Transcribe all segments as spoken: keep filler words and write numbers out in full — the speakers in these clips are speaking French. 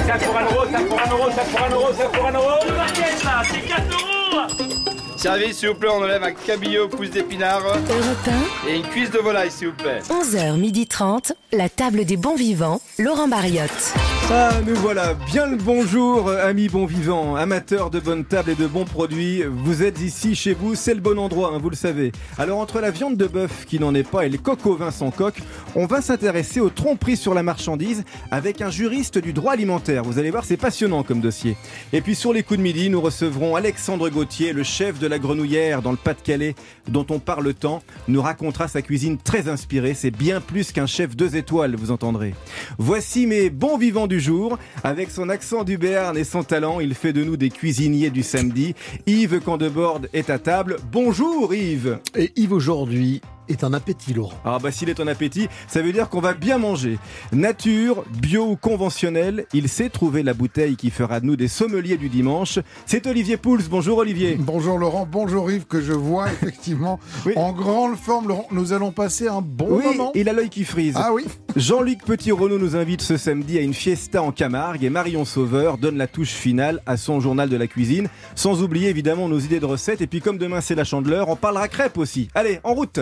ça pour un euro, ça pour un euro, ça pour un euro, ça pour un euro. C'est quatre euros. Service, s'il vous plaît, on enlève un cabillaud aux pousses d'épinards et une cuisse de volaille, s'il vous plaît. onze heures trente, la table des bons vivants, Laurent Barriotte. Ah, nous voilà, bien le bonjour, amis bons vivants, amateurs de bonnes tables et de bons produits. Vous êtes ici, chez vous, c'est le bon endroit, hein, vous le savez. Alors, entre la viande de bœuf qui n'en est pas et les coques au vin sans coque, on va s'intéresser aux tromperies sur la marchandise avec un juriste du droit alimentaire. Vous allez voir, c'est passionnant comme dossier. Et puis, sur les coups de midi, nous recevrons Alexandre Gauthier, le chef de la Grenouillère dans le Pas-de-Calais, dont on parle tant, nous racontera sa cuisine très inspirée. C'est bien plus qu'un chef deux étoiles, vous entendrez. Voici mes bons vivants du jour. Avec son accent du Béarn et son talent, il fait de nous des cuisiniers du samedi. Yves Candeborde est à table. Bonjour Yves. Et Yves aujourd'hui est en appétit, Laurent. Ah bah s'il est en appétit, ça veut dire qu'on va bien manger. Nature, bio ou conventionnel, il sait trouver la bouteille qui fera de nous des sommeliers du dimanche. C'est Olivier Pouls. Bonjour Olivier. Bonjour Laurent, bonjour Yves, que je vois effectivement oui. en grande forme. Laurent, nous allons passer un bon oui, moment. Il a l'œil qui frise. Ah oui. Jean-Luc Petit-Renaud nous invite ce samedi à une fiesta en Camargue et Marion Sauveur donne la touche finale à son journal de la cuisine. Sans oublier évidemment nos idées de recettes. Et puis comme demain c'est la Chandeleur, on parlera crêpes aussi. Allez, en route.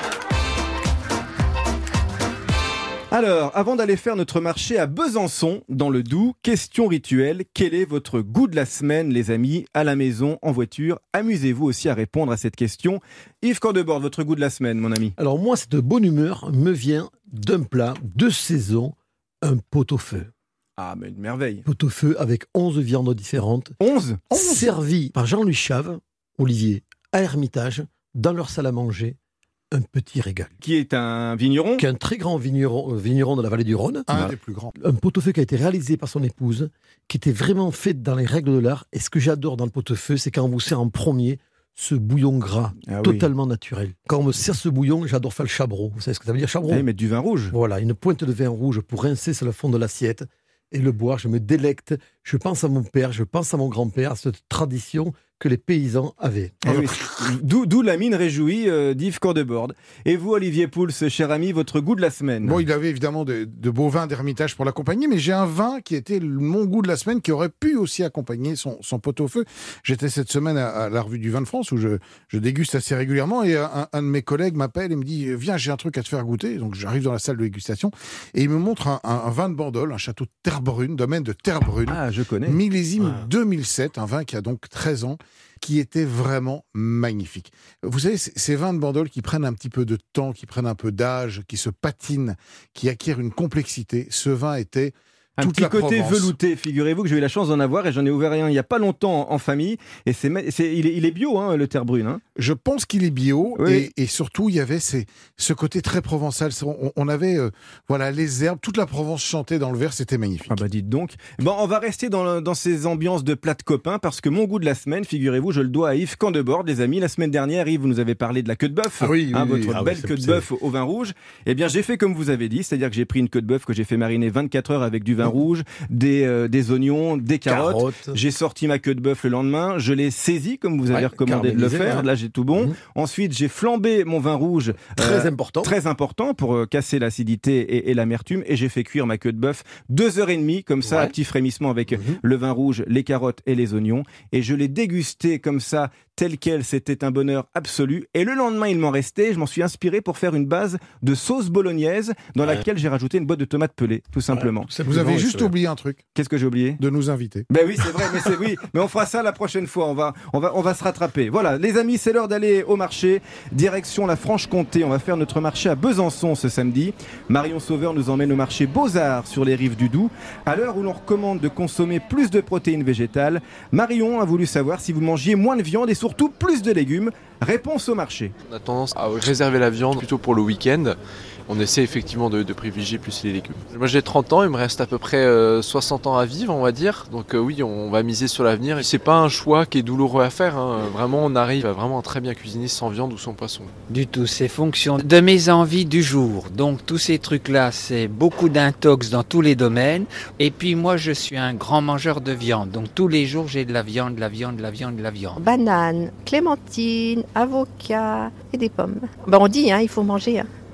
Alors, avant d'aller faire notre marché à Besançon, dans le Doubs, question rituelle, quel est votre goût de la semaine, les amis, à la maison, en voiture? Amusez-vous aussi à répondre à cette question. Yves Candeborde, votre goût de la semaine, mon ami? Alors moi, cette bonne humeur me vient d'un plat de saison, un pot-au-feu. Ah, mais une merveille. Pot-au-feu avec onze viandes différentes. onze Servi par Jean-Louis Chave, Olivier, à Hermitage, dans leur salle à manger. Un petit régal. Qui est un vigneron Qui est un très grand vigneron, euh, vigneron de la vallée du Rhône. Un des plus grands. Un pot-au-feu qui a été réalisé par son épouse, qui était vraiment fait dans les règles de l'art. Et ce que j'adore dans le pot-au-feu, c'est quand on vous sert en premier ce bouillon gras, ah totalement oui. naturel. Quand on me sert ce bouillon, j'adore faire le chabreau. Vous savez ce que ça veut dire, chabreau? Eh, mettre du vin rouge. Voilà, une pointe de vin rouge pour rincer sur le fond de l'assiette et le boire. Je me délecte. Je pense à mon père, je pense à mon grand-père, à cette tradition que les paysans avaient. Eh oui. D'où, d'où la mine réjouie euh, d'Yves Candeborde. Et vous, Olivier Pouls, cher ami, votre goût de la semaine? Bon, il avait évidemment de, de beaux vins d'Hermitage pour l'accompagner, mais j'ai un vin qui était mon goût de la semaine, qui aurait pu aussi accompagner son, son pot-au-feu. J'étais cette semaine à, à la revue du vin de France, où je, je déguste assez régulièrement, et un, un de mes collègues m'appelle et me dit « Viens, j'ai un truc à te faire goûter ». Donc j'arrive dans la salle de dégustation, et il me montre un, un, un vin de Bandol, un château de Terre-Brune, domaine de Terre-Brune. Ah, je connais. Millésime ah. deux mille sept, un vin qui a donc treize ans, qui était vraiment magnifique. Vous savez, ces vins de Bandol qui prennent un petit peu de temps, qui prennent un peu d'âge, qui se patinent, qui acquièrent une complexité, ce vin était un toute petit la côté Provence. velouté. Figurez-vous que j'ai eu la chance d'en avoir et j'en ai ouvert un il n'y a pas longtemps en famille. Et c'est, c'est, il, est, il est bio, hein, le Terre-Brune. Hein. Je pense qu'il est bio oui. et, et surtout il y avait ces, ce côté très provençal. On, on avait euh, voilà les herbes, toute la Provence chantait dans le verre, c'était magnifique. Ah bah dites donc. Bon, on va rester dans, le, dans ces ambiances de plats de copains parce que mon goût de la semaine, figurez-vous, je le dois à Yves Candeborde, les amis. La semaine dernière, Yves, vous nous avez parlé de la queue de bœuf, ah oui, hein, oui, votre oui. ah belle oui, queue de c'est... bœuf au, au vin rouge. Eh bien, j'ai fait comme vous avez dit, c'est-à-dire que j'ai pris une queue de bœuf que j'ai fait mariner vingt-quatre heures avec du vin rouge, des Des, euh, des oignons, des carottes. carottes. J'ai sorti ma queue de bœuf le lendemain. Je l'ai saisie, comme vous avez ouais, recommandé de le faire. Ouais. Là, j'ai tout bon. Mmh. Ensuite, j'ai flambé mon vin rouge. Très euh, important. Très important pour euh, casser l'acidité et, et l'amertume. Et j'ai fait cuire ma queue de bœuf deux heures et demie, comme ça, ouais. à petit frémissement avec mmh. le vin rouge, les carottes et les oignons. Et je l'ai dégusté comme ça, tel quel. C'était un bonheur absolu. Et le lendemain, il m'en restait. Je m'en suis inspiré pour faire une base de sauce bolognaise dans ouais. laquelle j'ai rajouté une boîte de tomates pelées, tout simplement. Ouais, vous avez juste oublié un truc. Qu'est-ce que j'ai oublié? De nous inviter. Ben oui, c'est vrai, mais c'est oui, mais on fera ça la prochaine fois. On va, on va, on va se rattraper. Voilà, les amis, c'est l'heure d'aller au marché. Direction la Franche-Comté. On va faire notre marché à Besançon ce samedi. Marion Sauveur nous emmène au marché Beaux-Arts sur les rives du Doubs. À l'heure où l'on recommande de consommer plus de protéines végétales, Marion a voulu savoir si vous mangiez moins de viande et surtout plus de légumes. Réponse au marché. On a tendance à réserver la viande plutôt pour le week-end. On essaie effectivement de, de privilégier plus les légumes. Moi j'ai trente ans, il me reste à peu près euh, soixante ans à vivre, on va dire. Donc euh, oui, on va miser sur l'avenir. C'est pas un choix qui est douloureux à faire. Hein. Vraiment, on arrive à vraiment très bien cuisiner sans viande ou sans poisson. Du tout, c'est fonction de mes envies du jour. Donc tous ces trucs-là, c'est beaucoup d'intox dans tous les domaines. Et puis moi, je suis un grand mangeur de viande. Donc tous les jours, j'ai de la viande, de la viande, de la viande, de la viande. Banane, clémentine, avocat et des pommes. Ben, on dit, hein, il faut manger. Hein.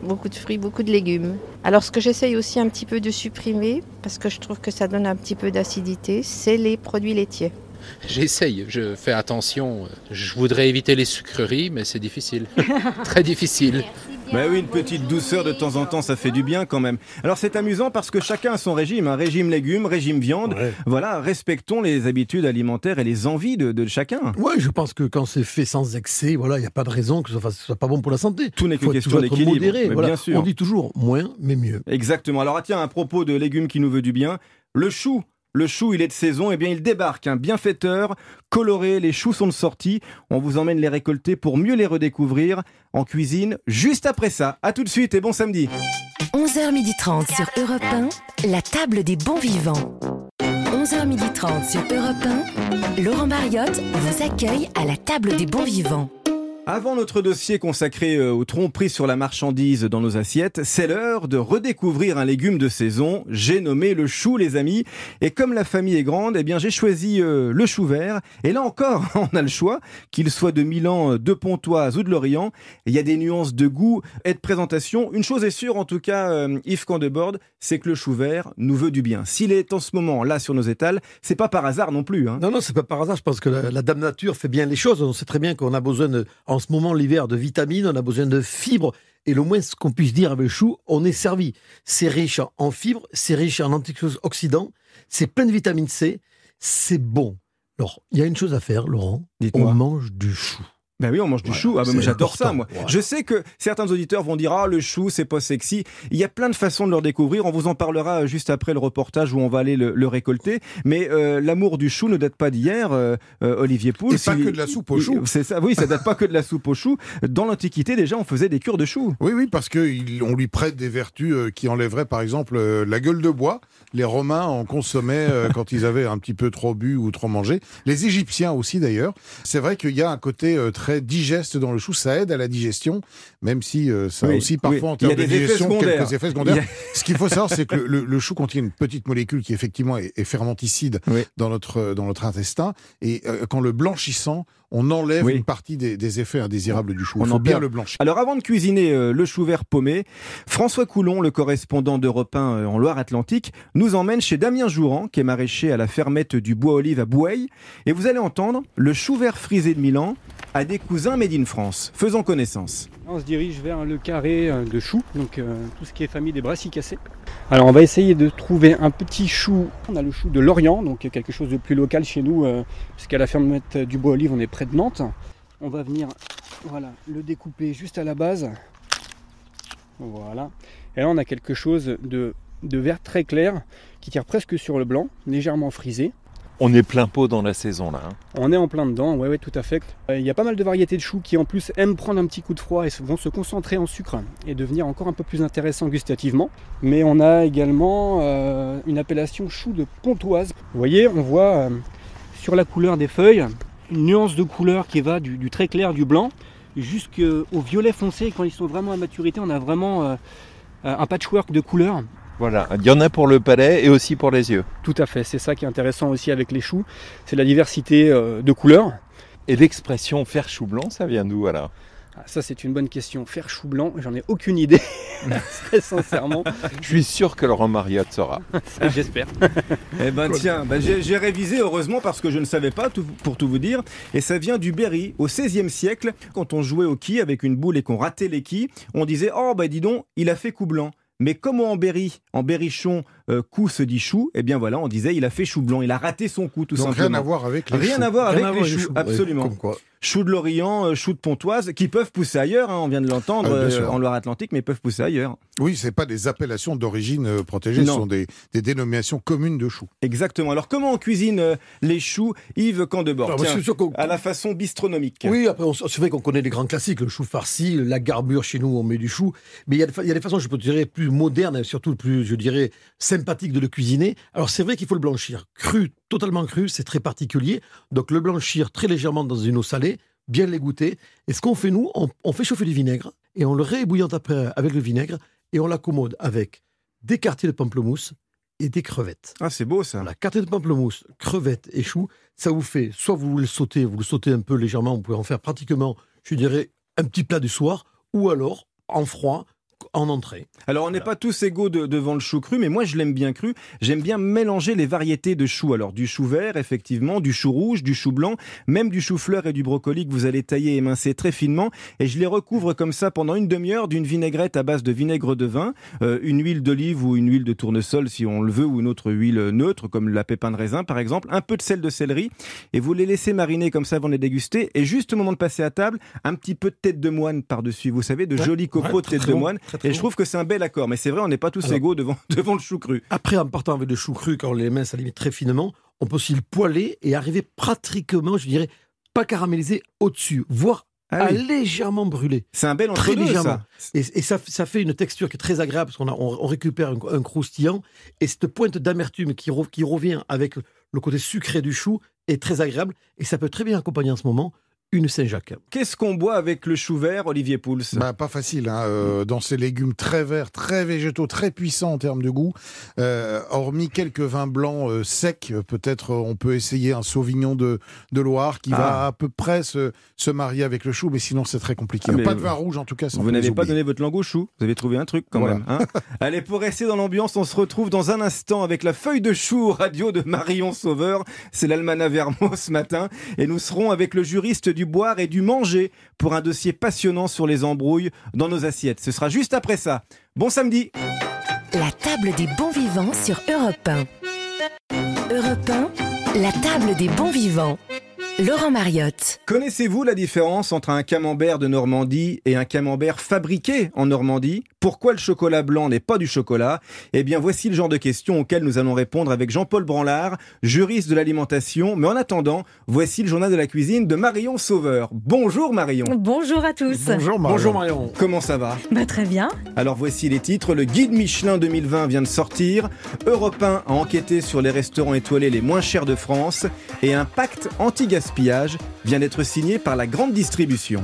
beaucoup de fruits, beaucoup de légumes. Alors ce que j'essaye aussi un petit peu de supprimer, parce que je trouve que ça donne un petit peu d'acidité, c'est les produits laitiers. J'essaye, je fais attention. Je voudrais éviter les sucreries, mais c'est difficile. Très difficile. Bah oui, une petite douceur de temps en temps, ça fait du bien quand même. Alors c'est amusant parce que chacun a son régime, un régime légumes, régime viande. Ouais. Voilà, respectons les habitudes alimentaires et les envies de, de chacun. Ouais, je pense que quand c'est fait sans excès, voilà, il n'y a pas de raison que ce soit, soit pas bon pour la santé. Tout n'est qu'une question d'équilibre. Modéré, mais voilà. Bien sûr. On dit toujours moins, mais mieux. Exactement. Alors tiens, à propos de légumes qui nous veut du bien, le chou. Le chou, il est de saison, et bien il débarque, un bienfaiteur, coloré, les choux sont de sortie. On vous emmène les récolter pour mieux les redécouvrir en cuisine, juste après ça. À tout de suite et bon samedi. onze heures trente sur Europe un, la table des bons vivants. onze heures trente sur Europe un, Laurent Mariotte vous accueille à la table des bons vivants. Avant notre dossier consacré aux tromperies sur la marchandise dans nos assiettes, c'est l'heure de redécouvrir un légume de saison. J'ai nommé le chou, les amis. Et comme la famille est grande, eh bien j'ai choisi euh, le chou vert. Et là encore, on a le choix, qu'il soit de Milan, de Pontoise ou de Lorient. Il y a des nuances de goût et de présentation. Une chose est sûre, en tout cas, euh, Yves Candeborde, c'est que le chou vert nous veut du bien. S'il est en ce moment là sur nos étals, c'est pas par hasard non plus. Hein. Non, non, c'est pas par hasard. Je pense que la, la Dame Nature fait bien les choses. On sait très bien qu'on a besoin de... En ce moment, l'hiver, de vitamines, on a besoin de fibres. Et le moins ce qu'on puisse dire avec le chou, on est servi. C'est riche en fibres, c'est riche en antioxydants, c'est plein de vitamine C, c'est bon. Alors, il y a une chose à faire, Laurent. Dites-moi. On mange du chou. Ben oui, on mange du voilà, chou. Ah ben moi, j'adore important. ça, moi. Voilà. Je sais que certains auditeurs vont dire « Ah, le chou, c'est pas sexy ». Il y a plein de façons de le découvrir. On vous en parlera juste après le reportage où on va aller le, le récolter. Mais euh, l'amour du chou ne date pas d'hier, euh, euh, Olivier Pouls. Et pas que de la soupe au chou. C'est ça, oui, ça date pas que de la soupe au chou. Dans l'Antiquité, déjà, on faisait des cures de chou. Oui, oui, parce qu'on lui prête des vertus qui enlèveraient, par exemple, la gueule de bois. Les Romains en consommaient euh, quand ils avaient un petit peu trop bu ou trop mangé. Les Égyptiens aussi, d'ailleurs. C'est vrai qu'il y a un côté euh, très digeste dans le chou. Ça aide à la digestion, même si euh, ça oui, a aussi parfois oui. en termes de digestion quelques effets secondaires. A... Ce qu'il faut savoir, c'est que le, le chou contient une petite molécule qui effectivement est, est fermenticide oui. dans, notre, dans notre intestin. Et euh, quand le blanchissant, on enlève oui. une partie des, des effets indésirables du chou. Il faut bien le blanchir. Alors avant de cuisiner euh, le chou vert paumé, François Coulon, le correspondant d'Europe un euh, en Loire-Atlantique, nous emmène chez Damien Jouran, qui est maraîcher à la fermette du Bois-Olive à Boueil. Et vous allez entendre, le chou vert frisé de Milan a des cousins made in France. Faisons connaissance. On se dirige vers le carré de choux, donc euh, tout ce qui est famille des brassicacées. Alors on va essayer de trouver un petit chou. On a le chou de Lorient, donc quelque chose de plus local chez nous, euh, puisqu'à la fermette du Bois-Olive, on est près de Nantes. On va venir voilà, le découper juste à la base. Voilà. Et là on a quelque chose de, de vert très clair, qui tire presque sur le blanc, légèrement frisé. On est plein pot dans la saison là. Hein. On est en plein dedans, ouais, ouais, tout à fait. Il y a pas mal de variétés de choux qui en plus aiment prendre un petit coup de froid et vont se concentrer en sucre et devenir encore un peu plus intéressants gustativement. Mais on a également euh, une appellation chou de Pontoise. Vous voyez, on voit euh, sur la couleur des feuilles une nuance de couleur qui va du, du très clair, du blanc, jusqu'au violet foncé. Quand ils sont vraiment à maturité, on a vraiment euh, un patchwork de couleurs. Voilà, il y en a pour le palais et aussi pour les yeux. Tout à fait, c'est ça qui est intéressant aussi avec les choux, c'est la diversité euh, de couleurs. Et l'expression faire chou blanc, ça vient d'où alors ? Ah, ça c'est une bonne question, faire chou blanc, j'en ai aucune idée, très sincèrement. Je suis sûr que Laurent Mariotte saura. J'espère. Eh ben tiens, ben, j'ai, j'ai révisé heureusement parce que je ne savais pas, tout, pour tout vous dire, et ça vient du Berry. Au seizième siècle, quand on jouait au quilles avec une boule et qu'on ratait les quilles, on disait « Oh, ben dis donc, il a fait coup blanc ». Mais comme en Berry, en berrichon, euh, coup se dit chou, eh bien voilà, on disait il a fait chou blanc, il a raté son coup tout Donc simplement. rien à voir avec les rien choux. À voir rien avec à les voir choux, les choux, absolument. Ouais, quoi. Chou de Lorient, euh, chou de Pontoise, qui peuvent pousser ailleurs, hein, on vient de l'entendre ah, euh, en Loire-Atlantique, mais peuvent pousser ailleurs. Oui, c'est pas des appellations d'origine euh, protégée, non. ce sont des, des dénominations communes de choux. Exactement. Alors comment on cuisine euh, les choux, Yves Candebord, tiens, à la façon bistronomique. Oui, après on, c'est vrai qu'on connaît les grands classiques, le chou farci, la garbure, chez nous on met du chou, mais il y, y a des façons, je peux dire, plus modernes et surtout plus, je dirais, sympathiques de le cuisiner. Alors c'est vrai qu'il faut le blanchir. Cru, totalement cru, c'est très particulier. Donc le blanchir très légèrement dans une eau salée, bien l'égoutter. Et ce qu'on fait, nous, on, on fait chauffer du vinaigre et on le réébouillante après avec le vinaigre et on l'accommode avec des quartiers de pamplemousse et des crevettes. Ah, c'est beau ça. La quartier de pamplemousse, crevettes et choux, ça vous fait, soit vous le sautez, vous le sautez un peu légèrement, vous pouvez en faire pratiquement, je dirais, un petit plat du soir, ou alors, en froid, en entrée. Alors on n'est pas tous égaux de, devant le chou cru, mais moi je l'aime bien cru. J'aime bien mélanger les variétés de choux. Alors du chou vert, effectivement, du chou rouge, du chou blanc, même du chou-fleur et du brocoli que vous allez tailler et émincer très finement. Et je les recouvre comme ça pendant une demi-heure d'une vinaigrette à base de vinaigre de vin, euh, une huile d'olive ou une huile de tournesol si on le veut, ou une autre huile neutre comme la pépin de raisin par exemple, un peu de sel de céleri, et vous les laissez mariner comme ça avant de les déguster. Et juste au moment de passer à table, un petit peu de tête de moine par-dessus, vous savez, de ouais, jolis copeaux ouais, de tête très de bon, moine. très, très et bon. je trouve que c'est un bel accord. Mais c'est vrai, on n'est pas tous Alors, égaux devant, devant le chou cru. Après, en partant avec le chou cru, quand on les mince à la limite très finement, on peut aussi le poêler et arriver pratiquement, je dirais, pas caramélisé au-dessus, voire Ah oui. à légèrement brûler. C'est un bel Très entre-deux, légèrement. ça. Et, et ça, ça fait une texture qui est très agréable parce qu'on a, on, on récupère un, un croustillant et cette pointe d'amertume qui, re, qui revient avec le côté sucré du chou est très agréable et ça peut très bien accompagner en ce moment une Saint-Jacques. Qu'est-ce qu'on boit avec le chou vert, Olivier Pouls? Bah, pas facile, hein, euh, dans ces légumes très verts, très végétaux, très puissants en termes de goût. Euh, hormis quelques vins blancs euh, secs, peut-être euh, on peut essayer un Sauvignon de, de Loire qui Ah. va à peu près se, se marier avec le chou, mais sinon c'est très compliqué. Ah, mais pas de vin rouge en tout cas. sans Vous n'avez vous pas oublier. donné votre langue au chou. Vous avez trouvé un truc quand Voilà. même. Hein. Allez, pour rester dans l'ambiance, on se retrouve dans un instant avec la feuille de chou radio de Marion Sauveur. C'est l'Almanach Vermo ce matin. Et nous serons avec le juriste du boire et du manger pour un dossier passionnant sur les embrouilles dans nos assiettes. Ce sera juste après ça. Bon samedi. La table des bons vivants sur Europe un. Europe un, la table des bons vivants. Laurent Mariotte. Connaissez-vous la différence entre un camembert de Normandie et un camembert fabriqué en Normandie? Pourquoi le chocolat blanc n'est pas du chocolat? Eh bien, voici le genre de questions auxquelles nous allons répondre avec Jean-Paul Branlard, juriste de l'alimentation. Mais en attendant, voici le journal de la cuisine de Marion Sauveur. Bonjour Marion. Bonjour à tous. Bonjour Marion. Bonjour Marion. Comment ça va? Bah, très bien. Alors voici les titres. Le guide Michelin deux mille vingt vient de sortir. Europe un a enquêté sur les restaurants étoilés les moins chers de France. Et un pacte anti-gaspillage vient d'être signé par la grande distribution.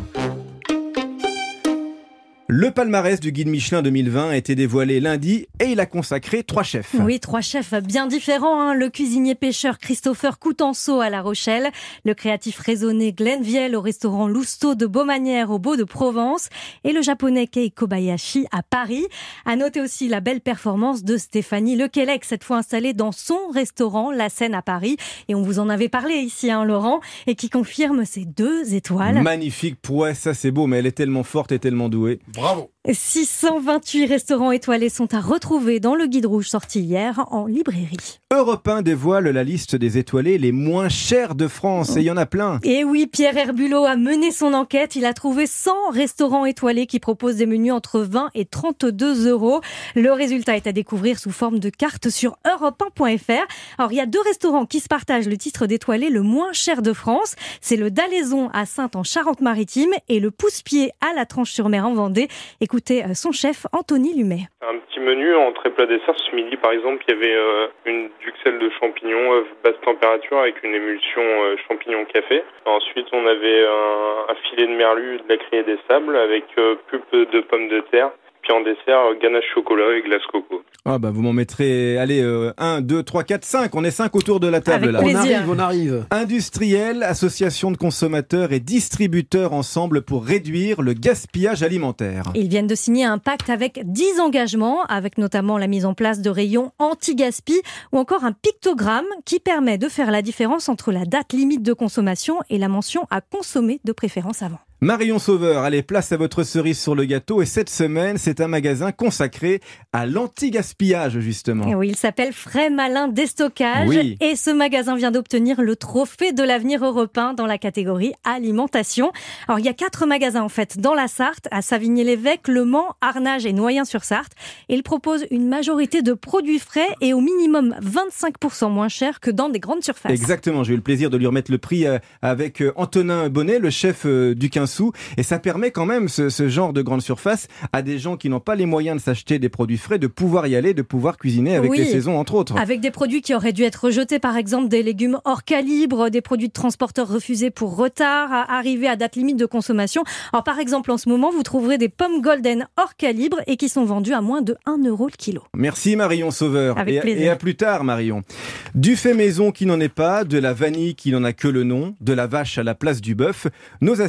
Le palmarès du guide Michelin deux mille vingt a été dévoilé lundi et il a consacré trois chefs. Oui, trois chefs bien différents. Hein. Le cuisinier pêcheur Christopher Coutenceau à La Rochelle, le créatif raisonné Glenn Viel au restaurant Lousteau de Beaumanière au Beau de Provence et le japonais Kei Kobayashi à Paris. À noter aussi la belle performance de Stéphanie Lequelec, cette fois installée dans son restaurant La Seine à Paris. Et on vous en avait parlé ici, hein, Laurent, et qui confirme ses deux étoiles. Magnifique prouesse, ça c'est beau, mais elle est tellement forte et tellement douée. Bravo. six cent vingt-huit restaurants étoilés sont à retrouver dans le guide rouge sorti hier en librairie. Europe un dévoile la liste des étoilés les moins chers de France, et il y en a plein. Et oui, Pierre Herbulot a mené son enquête. Il a trouvé cent restaurants étoilés qui proposent des menus entre vingt et trente-deux euros. Le résultat est à découvrir sous forme de carte sur europe un point f r. Alors, il y a deux restaurants qui se partagent le titre d'étoilé le moins cher de France. C'est le Dalaison à Saintes en Charente-Maritime et le Pousse-Pied à la Tranche-sur-Mer en Vendée. Écoutez son chef, Anthony Lumet. Un petit menu entrée plat dessert. Ce midi, par exemple, il y avait euh, une duxelle de champignons euh, basse température avec une émulsion euh, champignon-café. Ensuite, on avait un, un filet de merlu, de la criée des sables avec euh, pulpe de pommes de terre. Puis en dessert, euh, ganache chocolat et glace coco. Ah bah vous m'en mettrez, allez, un, deux, trois, quatre, cinq. On est cinq autour de la table Avec là. plaisir. On arrive, on arrive. Industriels, associations de consommateurs et distributeurs ensemble pour réduire le gaspillage alimentaire. Ils viennent de signer un pacte avec dix engagements, avec notamment la mise en place de rayons anti-gaspi ou encore un pictogramme qui permet de faire la différence entre la date limite de consommation et la mention à consommer de préférence avant. Marion Sauveur, allez, place à votre cerise sur le gâteau. Et cette semaine, c'est un magasin consacré à l'anti-gaspillage, justement. Et oui, il s'appelle Frais Malin Déstockage. Oui. Et ce magasin vient d'obtenir le trophée de l'avenir européen dans la catégorie alimentation. Alors, il y a quatre magasins, en fait, dans la Sarthe, à Savigny-l'Évêque, Le Mans, Arnage et Noyen-sur-Sarthe. Et ils proposent une majorité de produits frais et au minimum vingt-cinq pour cent moins chers que dans des grandes surfaces. Exactement, j'ai eu le plaisir de lui remettre le prix avec Antonin Bonnet, le chef du quinze sous. Et ça permet quand même, ce, ce genre de grande surface, à des gens qui n'ont pas les moyens de s'acheter des produits frais, de pouvoir y aller, de pouvoir cuisiner avec oui, les saisons, entre autres. Avec des produits qui auraient dû être rejetés, par exemple des légumes hors calibre, des produits de transporteurs refusés pour retard, arrivés à date limite de consommation. Alors par exemple, en ce moment, vous trouverez des pommes golden hors calibre et qui sont vendues à moins de un euro le kilo. Merci Marion Sauveur. Avec et, plaisir. et à plus tard Marion. Du fait maison qui n'en est pas, de la vanille qui n'en a que le nom, de la vache à la place du bœuf, nos assiettes regorgent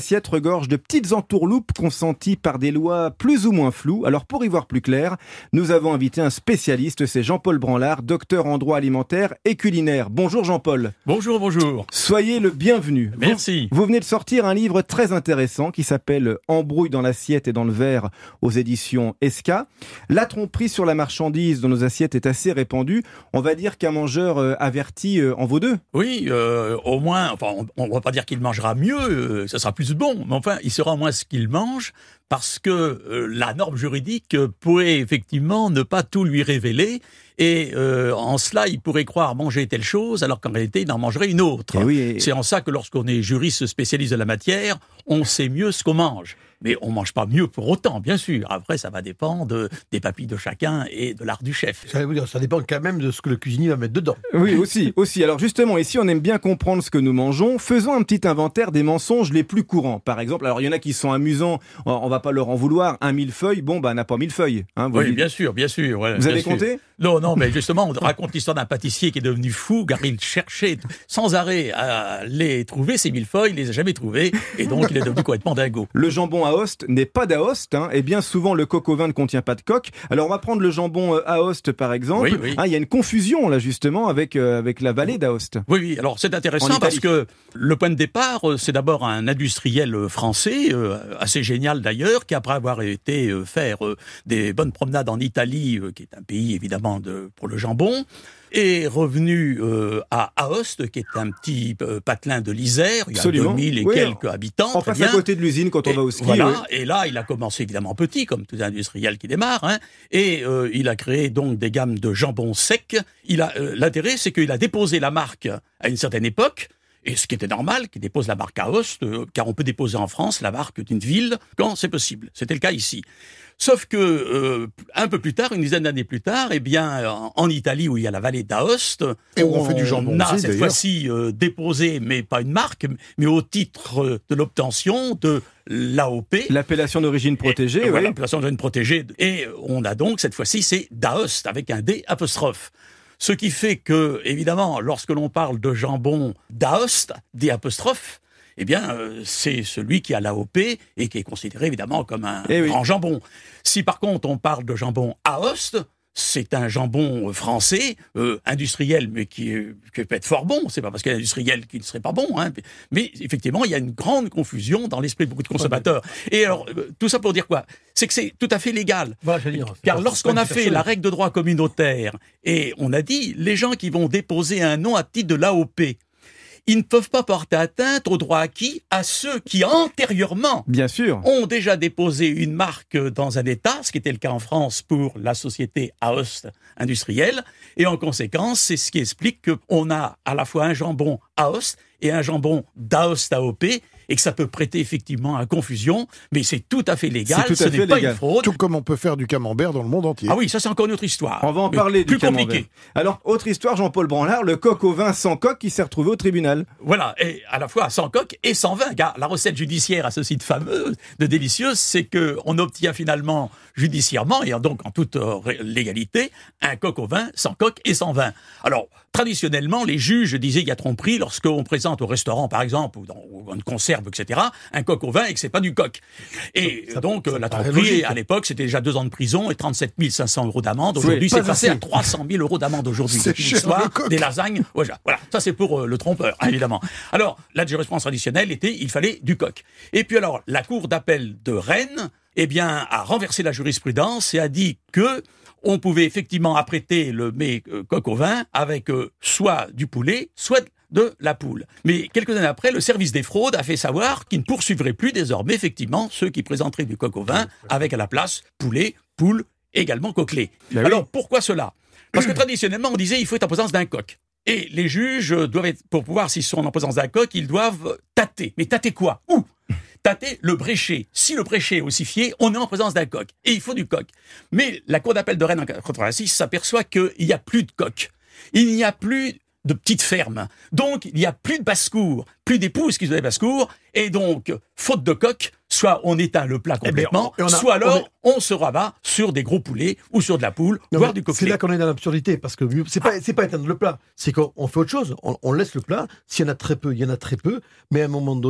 regorge de petites entourloupes consenties par des lois plus ou moins floues. Alors pour y voir plus clair, nous avons invité un spécialiste, c'est Jean-Paul Branlard, docteur en droit alimentaire et culinaire. Bonjour Jean-Paul. Bonjour, bonjour. Soyez le bienvenu. Merci. Vous, vous venez de sortir un livre très intéressant qui s'appelle « Embrouille dans l'assiette et dans le verre » aux éditions Esca. La tromperie sur la marchandise dans nos assiettes est assez répandue. On va dire qu'un mangeur euh, averti euh, en vaut deux. Oui, euh, au moins, enfin, on ne va pas dire qu'il mangera mieux, euh, ça sera plus bon, mais enfin, il saura moins ce qu'il mange, parce que euh, la norme juridique pourrait effectivement ne pas tout lui révéler, et euh, en cela, il pourrait croire manger telle chose, alors qu'en réalité, il en mangerait une autre. Et oui, et... C'est en ça que lorsqu'on est juriste spécialiste de la matière, on sait mieux ce qu'on mange. Mais on ne mange pas mieux pour autant, bien sûr. Après, ça va dépendre de, des papilles de chacun et de l'art du chef. Ça veut dire, ça dépend quand même de ce que le cuisinier va mettre dedans. Oui, aussi, aussi. Alors justement, ici, on aime bien comprendre ce que nous mangeons. Faisons un petit inventaire des mensonges les plus courants. Par exemple, alors il y en a qui sont amusants, on va pas leur en vouloir. Un millefeuille, bon, bah, n'a pas millefeuille. Hein, vous oui, dites... bien sûr, bien sûr. Ouais, vous bien avez sûr. compté ? Non, non, mais justement, on raconte l'histoire d'un pâtissier qui est devenu fou, car il cherchait sans arrêt à les trouver, ces millefeuilles, il les a jamais trouvés, et donc il est devenu complètement dingo. Le jambon Aoste n'est pas d'Aoste, hein, et bien souvent le coq au vin ne contient pas de coque. Alors on va prendre le jambon euh, Aoste par exemple. Oui, oui. Ah, il y a une confusion là justement avec, euh, avec la vallée d'Aoste. Oui, oui, alors c'est intéressant parce que le point de départ, c'est d'abord un industriel français, euh, assez génial d'ailleurs, qui après avoir été euh, faire euh, des bonnes promenades en Italie, euh, qui est un pays évidemment de, pour le jambon, est revenu euh, à Aoste, qui est un petit euh, patelin de l'Isère, il y a Absolument. deux mille et oui, quelques habitants. On passe bien. à côté de l'usine quand on et va au ski. Voilà, oui. Et là, il a commencé évidemment petit, comme tout industriel qui démarre, hein, et euh, il a créé donc des gammes de jambon sec. Il a euh, l'intérêt, c'est qu'il a déposé la marque à une certaine époque, et ce qui était normal, qu'il dépose la marque Aoste, euh, car on peut déposer en France la marque d'une ville quand c'est possible. C'était le cas ici. Sauf que euh, un peu plus tard, une dizaine d'années plus tard, eh bien, en, en Italie où il y a la vallée d'Aoste, et où on, on fait du jambon, on a aussi, cette fois-ci euh, déposé, mais pas une marque, mais au titre de l'obtention de l'A O P, l'appellation d'origine protégée. Et, oui. Voilà, l'appellation d'origine protégée. Et on a donc cette fois-ci, c'est d'Aoste avec un D apostrophe. Ce qui fait que, évidemment, lorsque l'on parle de jambon d'Aoste, D apostrophe, eh bien, euh, c'est celui qui a l'A O P et qui est considéré évidemment comme un eh grand oui. jambon. Si par contre on parle de jambon Aoste, c'est un jambon français, euh, industriel, mais qui, qui peut être fort bon. C'est pas parce qu'il est industriel qu'il ne serait pas bon. Hein. Mais effectivement, il y a une grande confusion dans l'esprit de beaucoup de consommateurs. Et alors, euh, tout ça pour dire quoi ? C'est que c'est tout à fait légal. Voilà, je veux dire, Car lorsqu'on a fait la règle de droit communautaire, et on a dit, les gens qui vont déposer un nom à titre de l'A O P, ils ne peuvent pas porter atteinte aux droits acquis à ceux qui, antérieurement, Bien sûr. ont déjà déposé une marque dans un État, ce qui était le cas en France pour la société Aoste industrielle. Et en conséquence, c'est ce qui explique qu'on a à la fois un jambon Aoste et un jambon d'Aoste A O P, et que ça peut prêter effectivement à confusion, mais c'est tout à fait légal, tout à ce fait n'est pas légal. une fraude. Tout comme on peut faire du camembert dans le monde entier. Ah oui, ça c'est encore une autre histoire. On va en Mais parler plus du camembert. compliqué. Alors, autre histoire, Jean-Paul Branlard, le coq au vin sans coque qui s'est retrouvé au tribunal. Voilà, et à la fois sans coque et sans vin, car la recette judiciaire a ceci de fameux, de délicieux, c'est qu'on obtient finalement judiciairement, et donc en toute euh, légalité, un coq au vin sans coque et sans vin. Alors, traditionnellement, les juges disaient qu'il y a tromperie lorsqu'on présente au restaurant, par exemple, ou dans ou une conserve, et cetera, un coq au vin et que c'est pas du coq. Et ça, donc, ça la paraît tromperie, logique. à l'époque, c'était déjà deux ans de prison et trente-sept mille cinq cents euros d'amende. Aujourd'hui, Oui, c'est pas passé assez. à trois cent mille euros d'amende aujourd'hui. C'est Depuis cher, l'histoire le coq. des lasagnes. Voilà, voilà. Ça, c'est pour euh, le trompeur, évidemment. Alors, la jurisprudence traditionnelle était, il fallait du coq. Et puis alors, la cour d'appel de Rennes, eh bien, a renversé la jurisprudence et a dit que on pouvait effectivement apprêter le mets euh, coq au vin avec euh, soit du poulet, soit de la poule. Mais quelques années après, le service des fraudes a fait savoir qu'il ne poursuivrait plus désormais effectivement ceux qui présenteraient du coq au vin avec à la place poulet, poule, également coquelé. Ben oui. Alors, pourquoi cela ? Parce que traditionnellement, on disait il faut être en présence d'un coq. Et les juges doivent être, pour pouvoir, s'ils sont en présence d'un coq, ils doivent tâter. Mais tâter quoi ? Où ? Tâter le bréchet. Si le bréchet est ossifié, on est en présence d'un coq. Et il faut du coq. Mais la cour d'appel de Rennes en quatre-vingt-six s'aperçoit qu'il n'y a plus de coq. Il n'y a plus de petites fermes. Donc, il n'y a plus de basse-cour, plus d'épouses qui sont des basse-cours. Et donc, faute de coq, soit on éteint le plat complètement, Eh bien, on- on a- soit alors on on, se rabat sur des gros poulets ou sur de la poule, Non, voire mais du c'est coquelet. là qu'on est dans l'absurdité, parce que c'est pas, c'est pas éteindre le plat, c'est qu'on on fait autre chose, on, on laisse le plat, s'il y en a très peu, il y en a très peu, mais à un moment donné,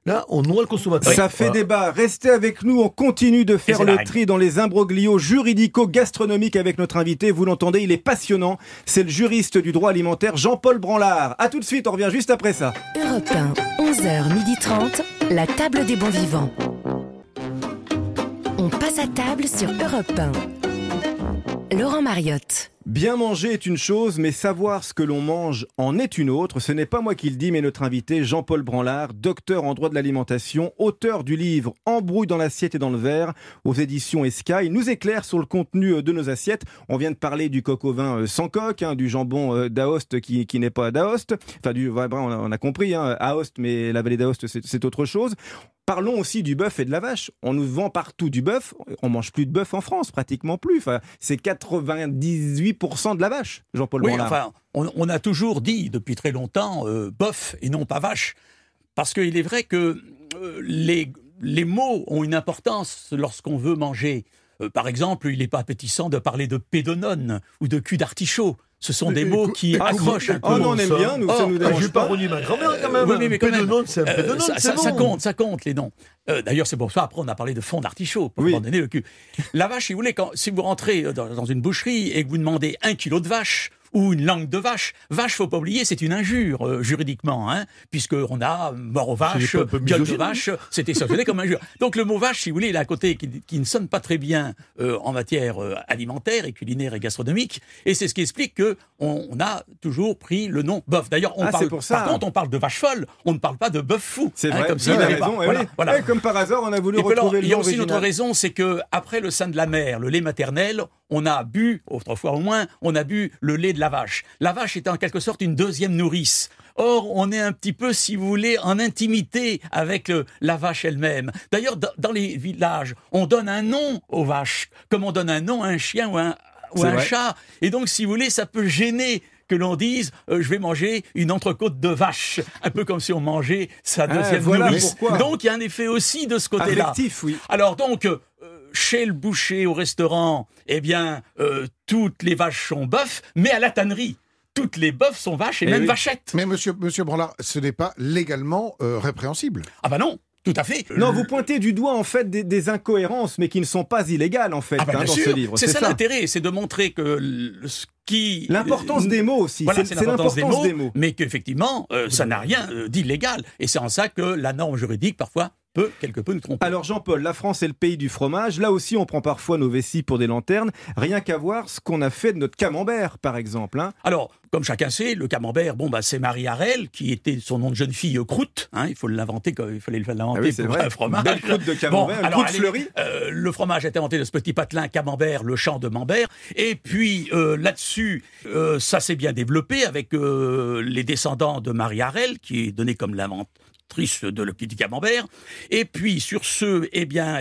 Là, on noie le consommateur. Ça fait Voilà. débat. Restez avec nous. On continue de faire c'est la le règle. tri dans les imbroglios juridico-gastronomiques avec notre invité. Vous l'entendez, il est passionnant. C'est le juriste du droit alimentaire Jean-Paul Branlard. À tout de suite, on revient juste après ça. Europe un, onze heures trente, la table des bons vivants. On passe à table sur Europe un. Laurent Mariotte. Bien manger est une chose, mais savoir ce que l'on mange en est une autre. Ce n'est pas moi qui le dis, mais notre invité Jean-Paul Branlard, docteur en droit de l'alimentation, auteur du livre Embrouille dans l'assiette et dans le verre aux éditions Esca. Il nous éclaire sur le contenu de nos assiettes. On vient de parler du coq au vin sans coque, hein, du jambon d'Aoste qui, qui n'est pas d'Aoste. Enfin, du, on, a, on a compris, hein, Aoste, mais la vallée d'Aoste, c'est, c'est autre chose. Parlons aussi du bœuf et de la vache. On nous vend partout du bœuf. On mange plus de bœuf en France, pratiquement plus. Enfin, c'est quatre-vingt-dix-huit pour cent de la vache, Jean-Paul Oui, Branlard. enfin, on, on a toujours dit depuis très longtemps euh, bœuf et non pas vache. Parce qu'il est vrai que euh, les, les mots ont une importance lorsqu'on veut manger. Euh, par exemple, il n'est pas appétissant de parler de pédonone ou de cul d'artichaut. Ce sont des mots qui Ah, accrochent un peu. Oh non, on aime bien, nous, ça Oh, nous euh, dérange Je vais pas pas. renier ma grand-mère quand même. Oui, mais, mais quand même, Pédonone, c'est un euh, pédonone, ça, c'est ça, bon. ça compte, ça compte les noms. Euh, d'ailleurs, c'est pour ça, après, on a parlé de fond d'artichaut, pour Oui. abandonner le cul. La vache, si vous voulez, quand, si vous rentrez dans, dans une boucherie et que vous demandez un kilo de vache ou une langue de vache, vache, faut pas oublier, c'est une injure euh, juridiquement, hein, puisqu'on a mort aux vaches, pas un peu gueule de misogyne, vache, c'était sanctionné comme injure. Donc le mot vache, si vous voulez, il a un côté qui, qui ne sonne pas très bien euh, en matière euh, alimentaire et culinaire et gastronomique, et c'est ce qui explique que on, on a toujours pris le nom bœuf. D'ailleurs, on Ah, parle, c'est pour ça. par contre, on parle de vache folle, on ne parle pas de bœuf fou. C'est hein, vrai, comme vous s'il avez n'avait pas. raison. eh Voilà, oui. voilà. Eh, comme par hasard, on a voulu Et puis alors, retrouver le il y a nom aussi une autre original. raison, c'est que après le sein de la mère, le lait maternel, on a bu, autrefois au moins, on a bu le lait de la vache. La vache était en quelque sorte une deuxième nourrice. Or, on est un petit peu, si vous voulez, en intimité avec le, la vache elle-même. D'ailleurs, dans, dans les villages, on donne un nom aux vaches, comme on donne un nom à un chien ou un, ou C'est un vrai. chat. Et donc, si vous voulez, ça peut gêner que l'on dise euh, je vais manger une entrecôte de vache, un peu comme si on mangeait sa Ah, deuxième voilà nourrice. pourquoi. Donc, il y a un effet aussi de ce côté-là. Affectif, oui. Alors donc, euh, chez le boucher, au restaurant, eh bien, euh, toutes les vaches sont bœufs, mais à la tannerie, toutes les bœufs sont vaches et Eh même oui. vachettes. Mais monsieur, monsieur Branlard, ce n'est pas légalement euh, répréhensible. Ah bah non, tout à fait. Non, vous pointez du doigt en fait des, des incohérences, mais qui ne sont pas illégales en fait Ah bah, hein, bien dans sûr, ce livre. c'est ça, l'intérêt, c'est de montrer que le- ce qui... L'importance des mots aussi. Voilà, c'est, c'est c'est l'importance des mots, des mots. mais qu'effectivement, euh, ça n'a rien euh, d'illégal. Et c'est en ça que la norme juridique, parfois, peut quelque peu nous tromper. Alors Jean-Paul, la France est le pays du fromage. Là aussi, on prend parfois nos vessies pour des lanternes. Rien qu'à voir ce qu'on a fait de notre camembert, par exemple. Hein. Alors, comme chacun sait, le camembert, bon, bah, c'est Marie Harel, qui était son nom de jeune fille euh, croûte. Hein, il faut l'inventer, comme- il fallait l'inventer Ah oui, c'est pour vrai. un fromage. Belle croûte de camembert, une alors, croûte allez, fleurie. euh, le fromage a été inventé de ce petit patelin camembert, le champ de Mambert. Et puis, euh, là-dessus, euh, ça s'est bien développé avec euh, les descendants de Marie Harel, qui est donné comme l'inventrice de le petit camembert. Et puis, sur ce, eh bien,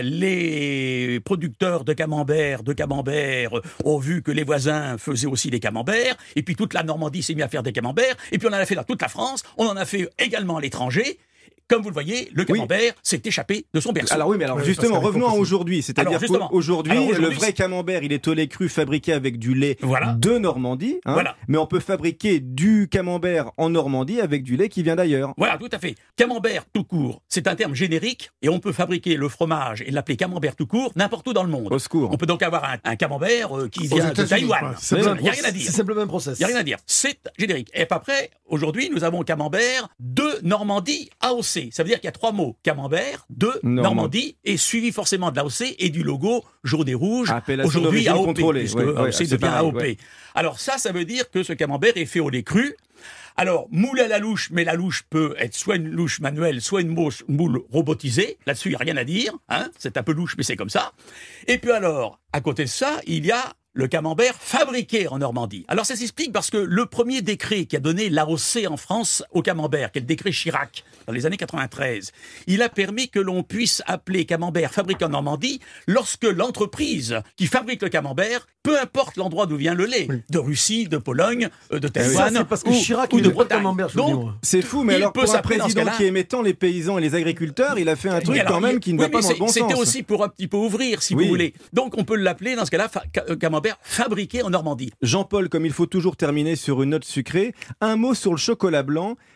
les producteurs de camembert, de camembert, ont vu que les voisins faisaient aussi des camemberts. Et puis, toute la Normandie s'est mise à faire des camemberts. Et puis, on en a fait dans toute la France. On en a fait également à l'étranger. Comme vous le voyez, le camembert s'est échappé de son berceau. Alors oui, mais alors Ouais, justement, parce qu'avec revenons à Coco- aujourd'hui. C'est-à-dire Alors, justement. qu'aujourd'hui, Alors, le aujourd'hui, vrai camembert, il est au lait cru fabriqué avec du lait Voilà. de Normandie. Hein, Voilà. Mais on peut fabriquer du camembert en Normandie avec du lait qui vient d'ailleurs. Voilà, tout à fait. Camembert tout court, c'est un terme générique et on peut fabriquer le fromage et l'appeler camembert tout court n'importe où dans le monde. Au secours. On peut donc avoir un, un camembert euh, qui Aux vient de États-Unis, Taïwan. quoi. Il n'y a rien à C'est dire. simplement un process. Il n'y a rien à dire. C'est générique. Et puis après, aujourd'hui, nous avons camembert de Normandie A O C. Ça veut dire qu'il y a trois mots. Camembert de Normandie. Normandie et suivi forcément de l'A O C et du logo jaune et rouge. Appellation Aujourd'hui d'origine A O P, contrôlée. puisque Ouais, ouais, A O C c'est devient pareil, A O P. ouais. Alors ça, ça veut dire que ce camembert est fait au lait cru. Alors, moule à la louche, mais la louche peut être soit une louche manuelle, soit une mouche- moule robotisée. Là-dessus, il n'y a rien à dire. Hein, c'est un peu louche, mais c'est comme ça. Et puis alors, à côté de ça, il y a le camembert fabriqué en Normandie. Alors ça s'explique parce que le premier décret qui a donné l'A O C en France au camembert, qui est le décret Chirac, dans les années quatre-vingt-treize, il a permis que l'on puisse appeler camembert fabriqué en Normandie lorsque l'entreprise qui fabrique le camembert, peu importe l'endroit d'où vient le lait, de Russie, de Pologne, euh, de Ça, Taïwan, c'est parce que ou, Chirac, ou il de est pas de Bretagne. camembert, je Donc, vous dis, moi. C'est fou, mais Il alors peut pour un s'appeler dans ce président cas-là- qui aimait tant les paysans et les agriculteurs, il a fait un truc Oui, alors, quand même il- qui ne oui, va pas mais dans le c'est- bon C'était sens. aussi pour un petit peu ouvrir, si Oui. vous voulez. Donc on peut l'appeler dans ce cas-là fa- ca- euh, camembert fabriqué en Normandie. Jean-Paul, comme il faut toujours terminer sur une note sucrée, un mot sur le chocolat blanc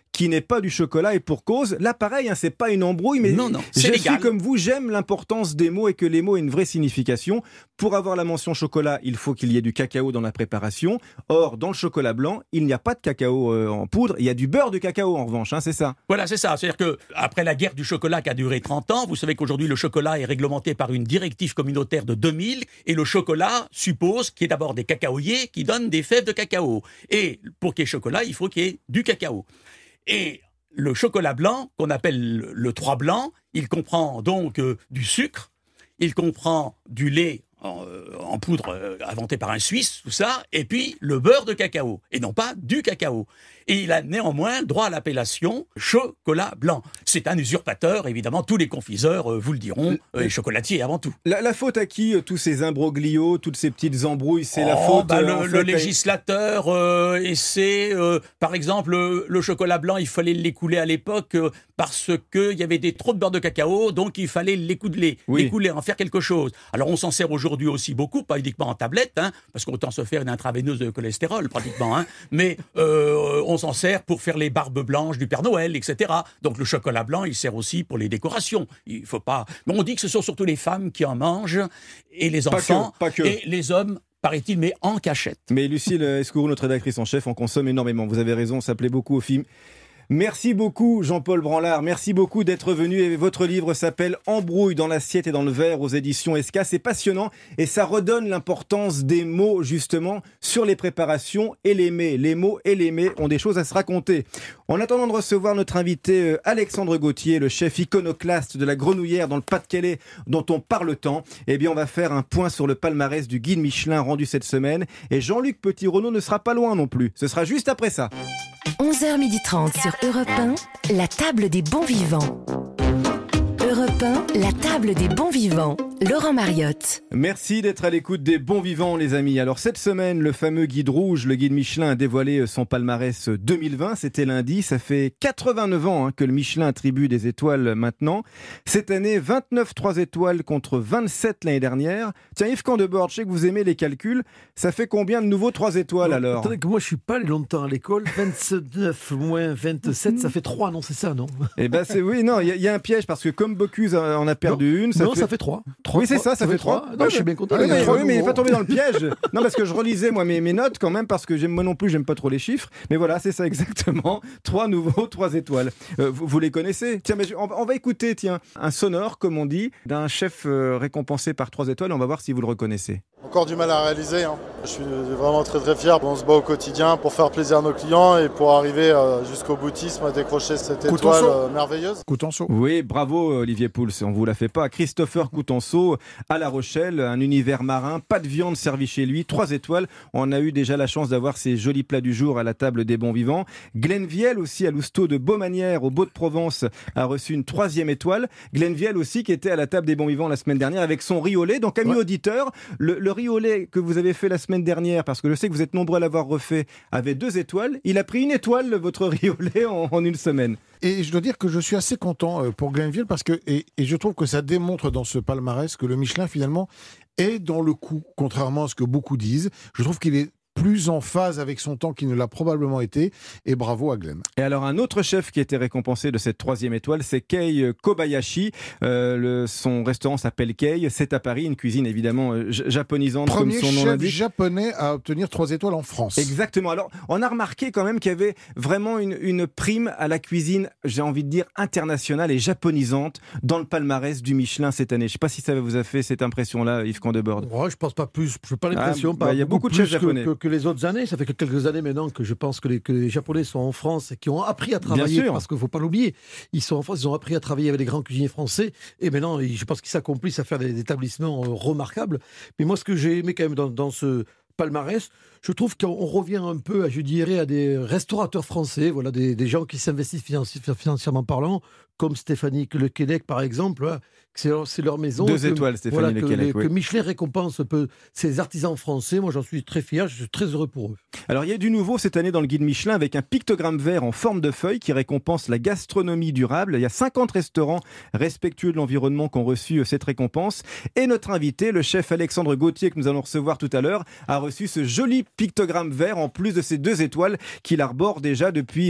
qui n'est pas du chocolat, et pour cause. Là, pareil, hein, c'est pas une embrouille, mais non, non, c'est je légal. suis comme vous, j'aime l'importance des mots et que les mots aient une vraie signification. Pour avoir la mention chocolat, il faut qu'il y ait du cacao dans la préparation. Or, dans le chocolat blanc, il n'y a pas de cacao euh, en poudre, il y a du beurre de cacao en revanche, hein, c'est ça. Voilà, c'est ça. C'est-à-dire que après la guerre du chocolat qui a duré trente ans, vous savez qu'aujourd'hui le chocolat est réglementé par une directive communautaire de deux mille, et le chocolat suppose qu'il y ait d'abord des cacaoyers qui donnent des fèves de cacao. Et pour qu'il y ait chocolat, il faut qu'il y ait du cacao. Et le chocolat blanc, qu'on appelle le trois blanc, il comprend donc euh, du sucre, il comprend du lait en, euh, en poudre euh, inventé par un Suisse, tout ça, et puis le beurre de cacao, et non pas du cacao. Et il a néanmoins droit à l'appellation chocolat blanc. C'est un usurpateur, évidemment, tous les confiseurs euh, vous le diront, euh, et chocolatiers avant tout. La, la faute à qui, euh, tous ces imbroglios, toutes ces petites embrouilles, c'est oh, la faute bah, euh, le, en le fait, législateur euh, essaie, euh, par exemple, le, le chocolat blanc, il fallait l'écouler à l'époque euh, parce qu'il y avait des trop de beurre de cacao, donc il fallait l'écouler, Oui. l'écouler, en faire quelque chose. Alors on s'en sert aujourd'hui aussi beaucoup, pas uniquement en tablette, hein, parce qu'autant se faire une intraveineuse de cholestérol pratiquement, hein, mais euh, on s'en sert pour faire les barbes blanches du Père Noël, et cetera. Donc le chocolat blanc, il sert aussi pour les décorations. Il faut pas. Mais on dit que ce sont surtout les femmes qui en mangent et les Pas enfants que, pas que. et les hommes, paraît-il, mais en cachette. Mais Lucille Escourou, notre rédactrice en chef, en consomme énormément. Vous avez raison, ça plaît beaucoup aux films. Merci beaucoup Jean-Paul Branlard, merci beaucoup d'être venu, et votre livre s'appelle Embrouille dans l'assiette et dans le verre aux éditions Esca. C'est passionnant et ça redonne l'importance des mots justement sur les préparations et les mets. Les mots et les mets ont des choses à se raconter. En attendant de recevoir notre invité Alexandre Gauthier, le chef iconoclaste de la Grenouillère dans le Pas-de-Calais dont on parle tant, eh bien on va faire un point sur le palmarès du guide Michelin rendu cette semaine, et Jean-Luc Petit-Renaud ne sera pas loin non plus. Ce sera juste après ça. onze heures trente sur Europe un, la table des bons vivants. Europe un, la table des bons vivants. Laurent Mariotte. Merci d'être à l'écoute des bons vivants, les amis. Alors cette semaine, le fameux guide rouge, le guide Michelin, a dévoilé son palmarès deux mille vingt. C'était lundi. Ça fait quatre-vingt-neuf ans hein, que le Michelin attribue des étoiles maintenant. Cette année, vingt-neuf trois étoiles contre vingt-sept l'année dernière. Tiens, Yves Candebord, je sais que vous aimez les calculs. Ça fait combien de nouveaux trois étoiles non, alors? Attendez que moi je suis pas allé longtemps à l'école. vingt-neuf moins vingt-sept, ça fait trois, non? C'est ça, non? Eh ben c'est oui, non, il y, y a un piège parce que comme Bocuse en a perdu non, une, ça non, fait... ça fait trois. Oui, c'est ça, ça, ça fait trois. Non, je suis bien content. Oui, mais, trois oui, mais il n'est pas nouveaux. tombé dans le piège. Non, parce que je relisais moi mes, mes notes quand même, parce que j'aime, moi non plus, j'aime pas trop les chiffres. Mais voilà, c'est ça exactement. Trois nouveaux, trois étoiles. Euh, vous, vous les connaissez? Tiens, mais je, on, on va écouter, tiens, un sonore, comme on dit, d'un chef euh, récompensé par trois étoiles. On va voir si vous le reconnaissez. Encore du mal à réaliser. Hein. Je suis vraiment très très fier. On se bat au quotidien pour faire plaisir à nos clients et pour arriver euh, jusqu'au boutisme à décrocher cette étoile euh, merveilleuse. Coutenceau. Oui, bravo Olivier Pouls, on vous la fait pas. Christopher Coutenceau à La Rochelle, un univers marin, pas de viande servie chez lui, trois étoiles. On a eu déjà la chance d'avoir ces jolis plats du jour à la table des bons vivants. Glenn Viel aussi à Lousteau de Beaumanière au Beau de Provence a reçu une troisième étoile. Glenn Viel aussi qui était à la table des bons vivants la semaine dernière avec son riz au lait. Donc amis ouais. auditeurs, le, le riz au lait que vous avez fait la semaine dernière, parce que je sais que vous êtes nombreux à l'avoir refait, avait deux étoiles. Il a pris une étoile, votre riz au lait, en, en une semaine. Et je dois dire que je suis assez content pour Glenn Viel parce que, et, et je trouve que ça démontre dans ce palmarès que le Michelin finalement est dans le coup, contrairement à ce que beaucoup disent. Je trouve qu'il est plus en phase avec son temps qu'il ne l'a probablement été, et bravo à Glenn. Et alors un autre chef qui a été récompensé de cette troisième étoile, c'est Kei Kobayashi. Euh, le, son restaurant s'appelle Kei, c'est à Paris, une cuisine évidemment euh, japonisante Premier comme son nom l'indique. Premier chef japonais à obtenir trois étoiles en France. Exactement. Alors on a remarqué quand même qu'il y avait vraiment une, une prime à la cuisine, j'ai envie de dire internationale et japonisante dans le palmarès du Michelin cette année. Je ne sais pas si ça vous a fait cette impression-là, Yves Candebord. Ouais, je pense pas plus, je n'ai pas l'impression. Ah, bah, il y a beaucoup de chefs japonais. Que, que, que les autres années, ça fait que quelques années maintenant que je pense que les, que les Japonais sont en France et qui ont appris à travailler, parce qu'il ne faut pas l'oublier, ils sont en France, ils ont appris à travailler avec les grands cuisiniers français, et maintenant je pense qu'ils s'accomplissent à faire des, des établissements euh, remarquables. Mais moi ce que j'ai aimé quand même dans, dans ce palmarès, je trouve qu'on revient un peu, je dirais, à des restaurateurs français, voilà, des, des gens qui s'investissent financi- financièrement parlant, comme Stéphanie Lequelec par exemple, hein, c'est, leur, c'est leur maison. Deux que, étoiles, Stéphanie voilà, Lequelec. Que, oui. que Michelin récompense un peu ces artisans français. Moi, j'en suis très fier, je suis très heureux pour eux. Alors, il y a du nouveau cette année dans le guide Michelin avec un pictogramme vert en forme de feuille qui récompense la gastronomie durable. Il y a cinquante restaurants respectueux de l'environnement qui ont reçu cette récompense. Et notre invité, le chef Alexandre Gauthier, que nous allons recevoir tout à l'heure, a reçu ce joli pictogramme vert en plus de ces deux étoiles qu'il arbore déjà depuis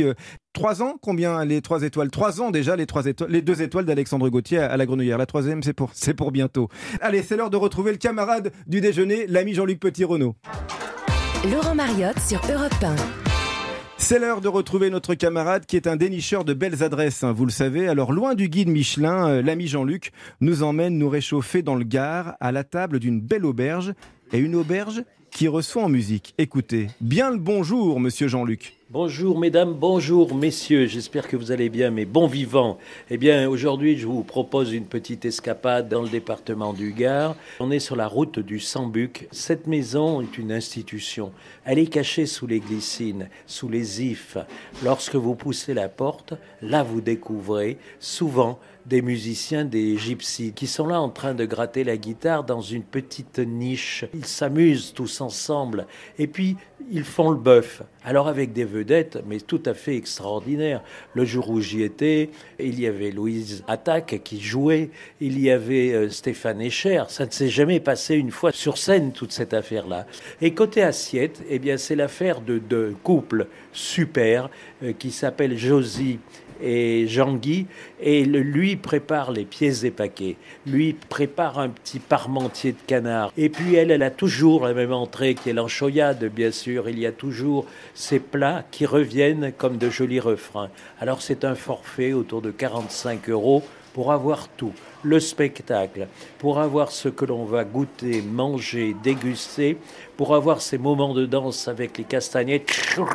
trois ans. Combien les trois étoiles? Trois ans déjà, les, trois étoiles, les deux étoiles d'Alexandre Gauthier à la Grenouillère. La troisième, c'est pour, c'est pour bientôt. Allez, c'est l'heure de retrouver le camarade du déjeuner, l'ami Jean-Luc Petit-Renaud. Laurent Mariotte sur Europe un. C'est l'heure de retrouver notre camarade qui est un dénicheur de belles adresses, hein, vous le savez. Alors loin du guide Michelin, euh, l'ami Jean-Luc nous emmène nous réchauffer dans le Gard à la table d'une belle auberge, et une auberge qui reçoit en musique. Écoutez, bien le bonjour monsieur Jean-Luc. Bonjour mesdames, bonjour messieurs, j'espère que vous allez bien, mes bons vivants. Eh bien aujourd'hui je vous propose une petite escapade dans le département du Gard. On est sur la route du Sambuc. Cette maison est une institution. Elle est cachée sous les glycines, sous les ifs. Lorsque vous poussez la porte, là vous découvrez souvent des musiciens, des gypsies, qui sont là en train de gratter la guitare dans une petite niche. Ils s'amusent tous ensemble et puis ils font le bœuf. Alors avec des vedettes, mais tout à fait extraordinaires. Le jour où j'y étais, il y avait Louise Attaque qui jouait, il y avait euh, Stéphane Escher. Ça ne s'est jamais passé une fois sur scène, toute cette affaire-là. Et côté assiette, eh bien, c'est l'affaire de deux couples super euh, qui s'appellent Josie et Jean-Guy, et le, lui prépare les pièces et paquets, lui prépare un petit parmentier de canard, et puis elle, elle a toujours la même entrée qui est l'enchoyade, bien sûr, il y a toujours ces plats qui reviennent comme de jolis refrains. Alors c'est un forfait autour de quarante-cinq euros pour avoir tout, le spectacle, pour avoir ce que l'on va goûter, manger, déguster, pour avoir ces moments de danse avec les castagnettes.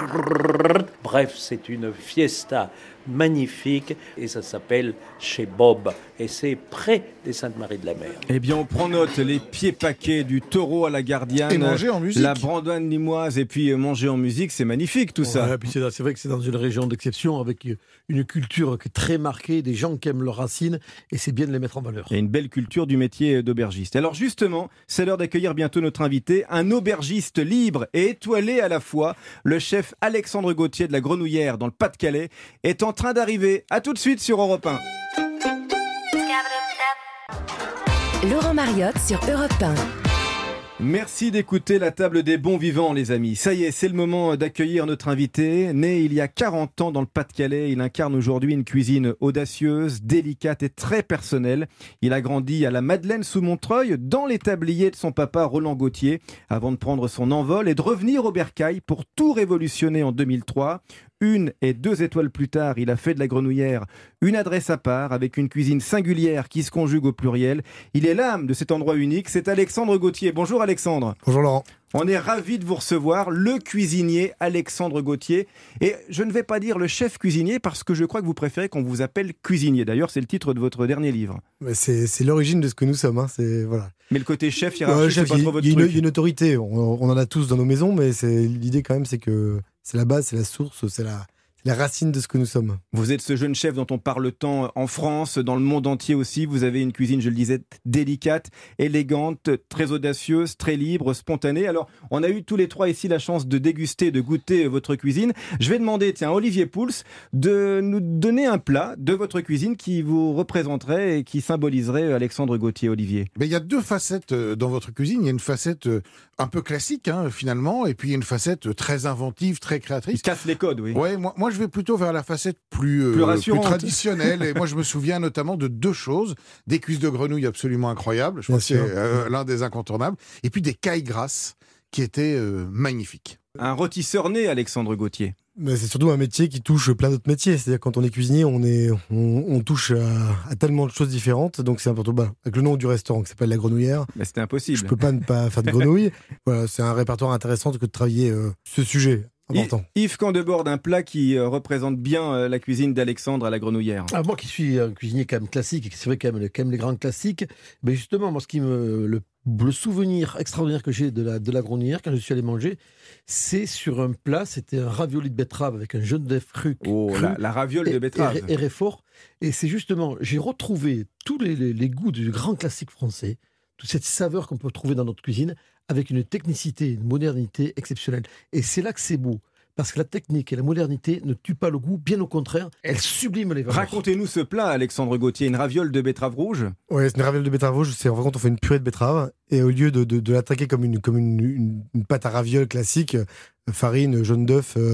Bref, c'est une fiesta magnifique et ça s'appelle chez Bob et c'est près des Saintes-Maries-de-la-Mer. Eh bien, on prend note, les pieds paquets du taureau à la gardienne, et manger en musique, la brandonne limoise et puis manger en musique, c'est magnifique tout ça. Ouais, puis c'est, c'est vrai que c'est dans une région d'exception avec une culture très marquée, des gens qui aiment leurs racines et c'est bien de les mettre en valeur. Et une belle culture du métier d'aubergiste. Alors justement, c'est l'heure d'accueillir bientôt notre invité, un aubergiste libre et étoilé à la fois. Le chef Alexandre Gauthier de la Grenouillère dans le Pas-de-Calais est en train d'arriver. À tout de suite sur Europe un. Laurent Mariotte sur Europe un. Merci d'écouter la table des bons vivants, les amis. Ça y est, c'est le moment d'accueillir notre invité. Né il y a quarante ans dans le Pas-de-Calais, il incarne aujourd'hui une cuisine audacieuse, délicate et très personnelle. Il a grandi à la Madeleine sous Montreuil, dans les tabliers de son papa Roland Gauthier, avant de prendre son envol et de revenir au bercail pour tout révolutionner en deux mille trois. Une et deux étoiles plus tard, il a fait de la Grenouillère une adresse à part, avec une cuisine singulière qui se conjugue au pluriel. Il est l'âme de cet endroit unique, c'est Alexandre Gauthier. Bonjour Alexandre. Bonjour Laurent. On est ravis de vous recevoir, le cuisinier Alexandre Gauthier. Et je ne vais pas dire le chef cuisinier parce que je crois que vous préférez qu'on vous appelle cuisinier. D'ailleurs, c'est le titre de votre dernier livre. Mais c'est, c'est l'origine de ce que nous sommes. Hein. C'est, voilà. Mais le côté chef hiérarchique, ouais, chef, c'est pas trop votre truc. Il y a une autorité. On, on en a tous dans nos maisons, mais c'est, l'idée quand même, c'est que c'est la base, c'est la source, c'est la... la racine de ce que nous sommes. Vous êtes ce jeune chef dont on parle tant en France, dans le monde entier aussi. Vous avez une cuisine, je le disais, délicate, élégante, très audacieuse, très libre, spontanée. Alors, on a eu tous les trois ici la chance de déguster, de goûter votre cuisine. Je vais demander, tiens, Olivier Pouls, de nous donner un plat de votre cuisine qui vous représenterait et qui symboliserait Alexandre Gauthier. Olivier. Mais il y a deux facettes dans votre cuisine. Il y a une facette un peu classique, hein, finalement, et puis il y a une facette très inventive, très créatrice. Il casse les codes, oui. Ouais, moi, moi je vais plutôt vers la facette plus, euh, plus, plus traditionnelle. Et moi, je me souviens notamment de deux choses. Des cuisses de grenouille absolument incroyables. Je crois que c'est euh, l'un des incontournables. Et puis des cailles grasses qui étaient euh, magnifiques. Un rôtisseur né, Alexandre Gauthier. Mais c'est surtout un métier qui touche plein d'autres métiers. C'est-à-dire quand on est cuisinier, on, est, on, on touche à, à tellement de choses différentes. Donc c'est important. Bah, avec le nom du restaurant qui s'appelle La Grenouillère. Mais c'était impossible. Je peux pas ne pas faire de grenouille. Voilà, c'est un répertoire intéressant que de travailler euh, ce sujet. Important. Yves Candebord, un plat qui euh, représente bien euh, la cuisine d'Alexandre à la Grenouillère. Ah, moi qui suis un cuisinier quand même classique, et c'est vrai quand même, quand même les grands classiques, mais justement, moi ce qui me le, le souvenir extraordinaire que j'ai de la, de la Grenouillère quand je suis allé manger, c'est sur un plat, c'était un ravioli de betterave avec un jaune d'œuf cru. Oh, cru, la, la raviole et, de betterave. Et, et réfort. Et c'est justement, j'ai retrouvé tous les, les, les goûts du grand classique français, toute cette saveur qu'on peut trouver dans notre cuisine, avec une technicité, une modernité exceptionnelle. Et c'est là que c'est beau. Parce que la technique et la modernité ne tuent pas le goût, bien au contraire, elles subliment les valeurs. Racontez-nous ce plat, Alexandre Gauthier, une raviole de betterave rouge. Oui, c'est une raviole de betterave rouge, c'est en vrai, on fait une purée de betterave, et au lieu de, de, de l'attaquer comme, une, comme une, une, une pâte à raviole classique, farine, jaune d'œuf, euh,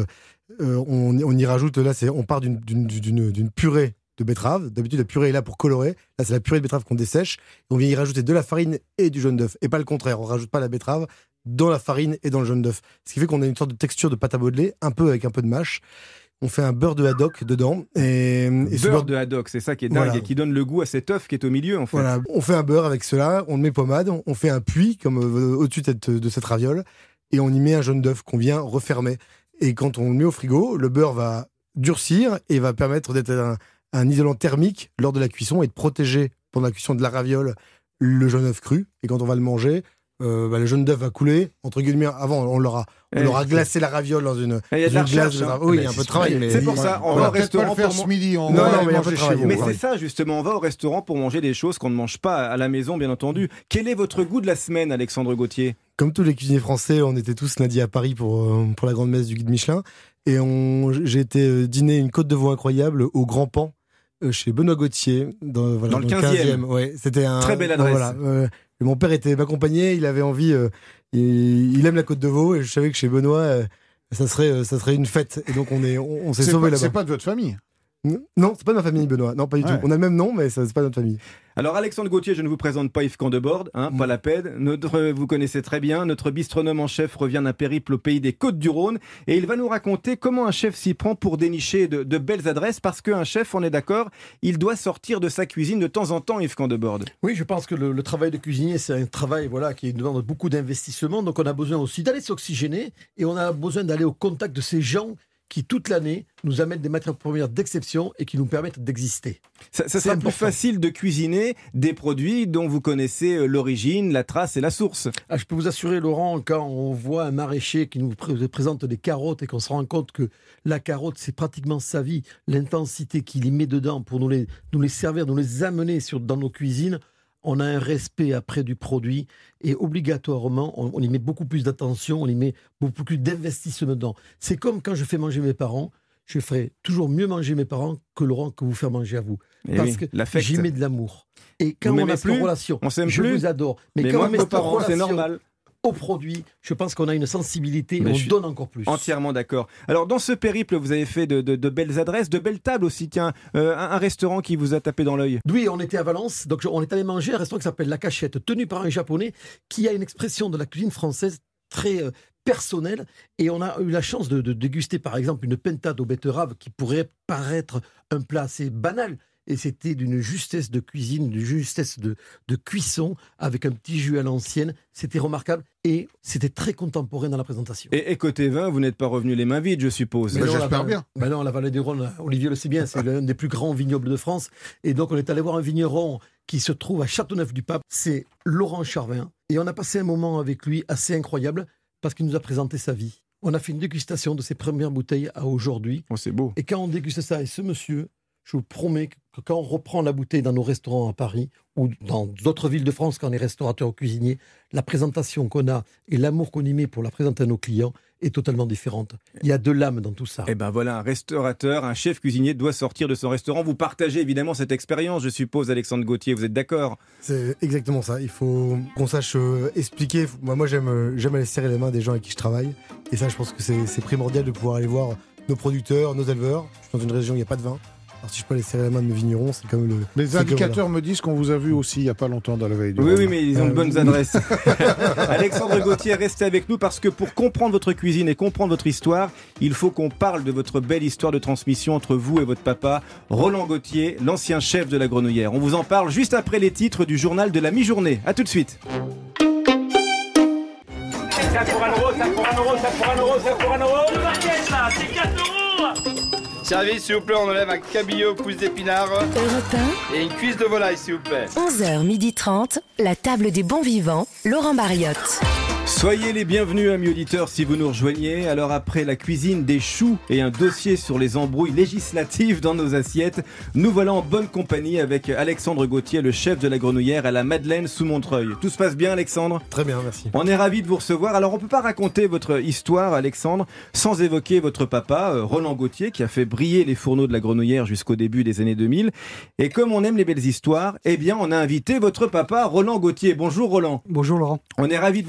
euh, on, on y rajoute, là, c'est, on part d'une, d'une, d'une, d'une purée de betterave. D'habitude, la purée est là pour colorer. Là, c'est la purée de betterave qu'on dessèche. Et on vient y rajouter de la farine et du jaune d'œuf. Et pas le contraire. On rajoute pas la betterave dans la farine et dans le jaune d'œuf. Ce qui fait qu'on a une sorte de texture de pâte à modeler, un peu avec un peu de mâche. On fait un beurre de haddock dedans. Et, et beurre, ce beurre de haddock, c'est ça qui est dingue voilà. et qui donne le goût à cet œuf qui est au milieu, en fait. Voilà. On fait un beurre avec cela, on le met pommade, on fait un puits comme euh, au-dessus de cette, de cette raviole et on y met un jaune d'œuf qu'on vient refermer. Et quand on le met au frigo, le beurre va durcir et va permettre d'être un, un isolant thermique lors de la cuisson et de protéger pendant la cuisson de la raviole le jaune d'œuf cru. Et quand on va le manger, Euh, bah, le jaune d'œuf va couler, entre guillemets, avant on l'aura, on Eh, aura glacé la raviole dans une, il y a de la une glace. recherche, hein. Oui, il y Mais a un peu c'est de travail. Mais c'est pour ça, on va au restaurant faire pour ce man- midi, on Non, va non, aller mais il y a manger pas de chez travail. vous. Mais Ouais. c'est ça, justement, on va au restaurant pour manger des choses qu'on ne mange pas à la maison, bien entendu. Quel est votre goût de la semaine, Alexandre Gauthier? Comme tous les cuisiniers français, on était tous lundi à Paris pour, euh, pour la grande messe du guide Michelin. Et on, j'ai été euh, dîner une côte de veau incroyable au Grand Pan, euh, chez Benoît Gauthier, dans, voilà, Dans le quinzième. Ouais, c'était un, Très belle non, adresse. voilà, euh, et mon père était m'accompagner, il avait envie, euh, il, il aime la côte de veau, et je savais que chez Benoît, euh, ça serait, euh, ça serait une fête. Et donc on, est, on, on s'est C'est sauvé pas, là-bas. c'est pas de votre famille. Non, c'est pas de ma famille, Benoît. Non, pas du Ouais. tout. On a le même nom, mais ça, c'est pas notre famille. Alors Alexandre Gauthier, je ne vous présente pas Yves Candebord, hein, pas la peine. Notre, vous connaissez très bien, notre bistronome en chef revient d'un périple au pays des Côtes-du-Rhône et il va nous raconter comment un chef s'y prend pour dénicher de, de belles adresses, parce qu'un chef, on est d'accord, il doit sortir de sa cuisine de temps en temps, Yves Candebord. Oui, je pense que le, le travail de cuisinier, c'est un travail voilà, qui demande beaucoup d'investissement, donc on a besoin aussi d'aller s'oxygéner et on a besoin d'aller au contact de ces gens qui, toute l'année, nous amènent des matières premières d'exception et qui nous permettent d'exister. Ça, ça C'est sera plus important. facile de cuisiner des produits dont vous connaissez euh, l'origine, la trace et la source. Ah, je peux vous assurer, Laurent, quand on voit un maraîcher qui nous pré- présente des carottes et qu'on se rend compte que la carotte, c'est pratiquement sa vie, l'intensité qu'il y met dedans pour nous les, nous les servir, nous les amener sur, dans nos cuisines, on a un respect après du produit et obligatoirement, on, on y met beaucoup plus d'attention, on y met beaucoup plus d'investissement dedans. C'est comme quand je fais manger mes parents, je ferai toujours mieux manger mes parents que Laurent que vous faire manger à vous. Eh parce oui, que l'affect. j'y mets de l'amour. Et quand Vous on m'aimez a cette plus relation, On s'aime je plus vous adore. Mais, Mais quand moi, on met vos cette parents, c'est relation normal. au produit, je pense qu'on a une sensibilité et Mais on je suis donne encore plus. Entièrement d'accord. Alors dans ce périple, vous avez fait de, de- de belles adresses, de belles tables aussi. Tiens, euh, un, un restaurant qui vous a tapé dans l'œil. Oui, on était à Valence, donc on est allé manger à un restaurant qui s'appelle La Cachette, tenu par un japonais qui a une expression de la cuisine française très euh, personnelle. Et on a eu la chance de, de déguster par exemple une pentade aux betteraves qui pourrait paraître un plat assez banal. Et c'était d'une justesse de cuisine, d'une justesse de, de cuisson, avec un petit jus à l'ancienne. C'était remarquable et c'était très contemporain dans la présentation. Et, et côté vin, vous n'êtes pas revenu les mains vides, je suppose. Mais non, la vallée- Ben non, la vallée du Rhône, Olivier le sait bien, c'est l'un des plus grands vignobles de France. Et donc, on est allé voir un vigneron qui se trouve à Châteauneuf-du-Pape. C'est Laurent Charvin. Et on a passé un moment avec lui assez incroyable parce qu'il nous a présenté sa vie. On a fait une dégustation de ses premières bouteilles à aujourd'hui. Oh, c'est beau. Et quand on déguste ça, et ce monsieur, je vous promets que quand on reprend la bouteille dans nos restaurants à Paris ou dans d'autres villes de France, quand on est restaurateur ou cuisinier, la présentation qu'on a et l'amour qu'on y met pour la présenter à nos clients est totalement différente. Il y a de l'âme dans tout ça. Eh ben voilà, un restaurateur, un chef cuisinier doit sortir de son restaurant. Vous partagez évidemment cette expérience, je suppose, Alexandre Gauthier, vous êtes d'accord? C'est exactement ça. Il faut qu'on sache euh, expliquer. Moi, moi j'aime, euh, j'aime aller serrer les mains des gens avec qui je travaille. Et ça, je pense que c'est, c'est primordial de pouvoir aller voir nos producteurs, nos éleveurs. Je suis dans une région où il n'y a pas de vin. Alors si je peux aller serrer la main de mes vignerons, c'est quand même le... Les c'est indicateurs comme, me disent qu'on vous a vu aussi il n'y a pas longtemps dans la veille du Oui, Rhône. oui, mais ils ont de bonnes Euh, adresses. Alexandre Gauthier, restez avec nous parce que pour comprendre votre cuisine et comprendre votre histoire, il faut qu'on parle de votre belle histoire de transmission entre vous et votre papa, Roland Gauthier, l'ancien chef de la Grenouillère. On vous en parle juste après les titres du journal de la mi-journée. A tout de suite. Ça pour un euro, ça pour un euro, ça pour un euro, ça pour un euro. Le barquette là, c'est quatre euros. Service, s'il vous plaît, on enlève un cabillaud, pousse d'épinards Europe un, et une cuisse de volaille, s'il vous plaît. onze heures trente, la table des bons vivants, Laurent Barriotte. Soyez les bienvenus, amis auditeurs, si vous nous rejoignez. Alors après la cuisine des choux et un dossier sur les embrouilles législatives dans nos assiettes, nous voilà en bonne compagnie avec Alexandre Gauthier, le chef de la Grenouillère à la Madeleine sous Montreuil. Tout se passe bien, Alexandre? Très bien, merci. On est ravis de vous recevoir. Alors on peut pas raconter votre histoire, Alexandre, sans évoquer votre papa, euh, Roland Gauthier, qui a fait briller les fourneaux de la Grenouillère jusqu'au début des années deux mille. Et comme on aime les belles histoires, eh bien on a invité votre papa, Roland Gauthier. Bonjour Roland. Bonjour Laurent. On est ravis de vous recevoir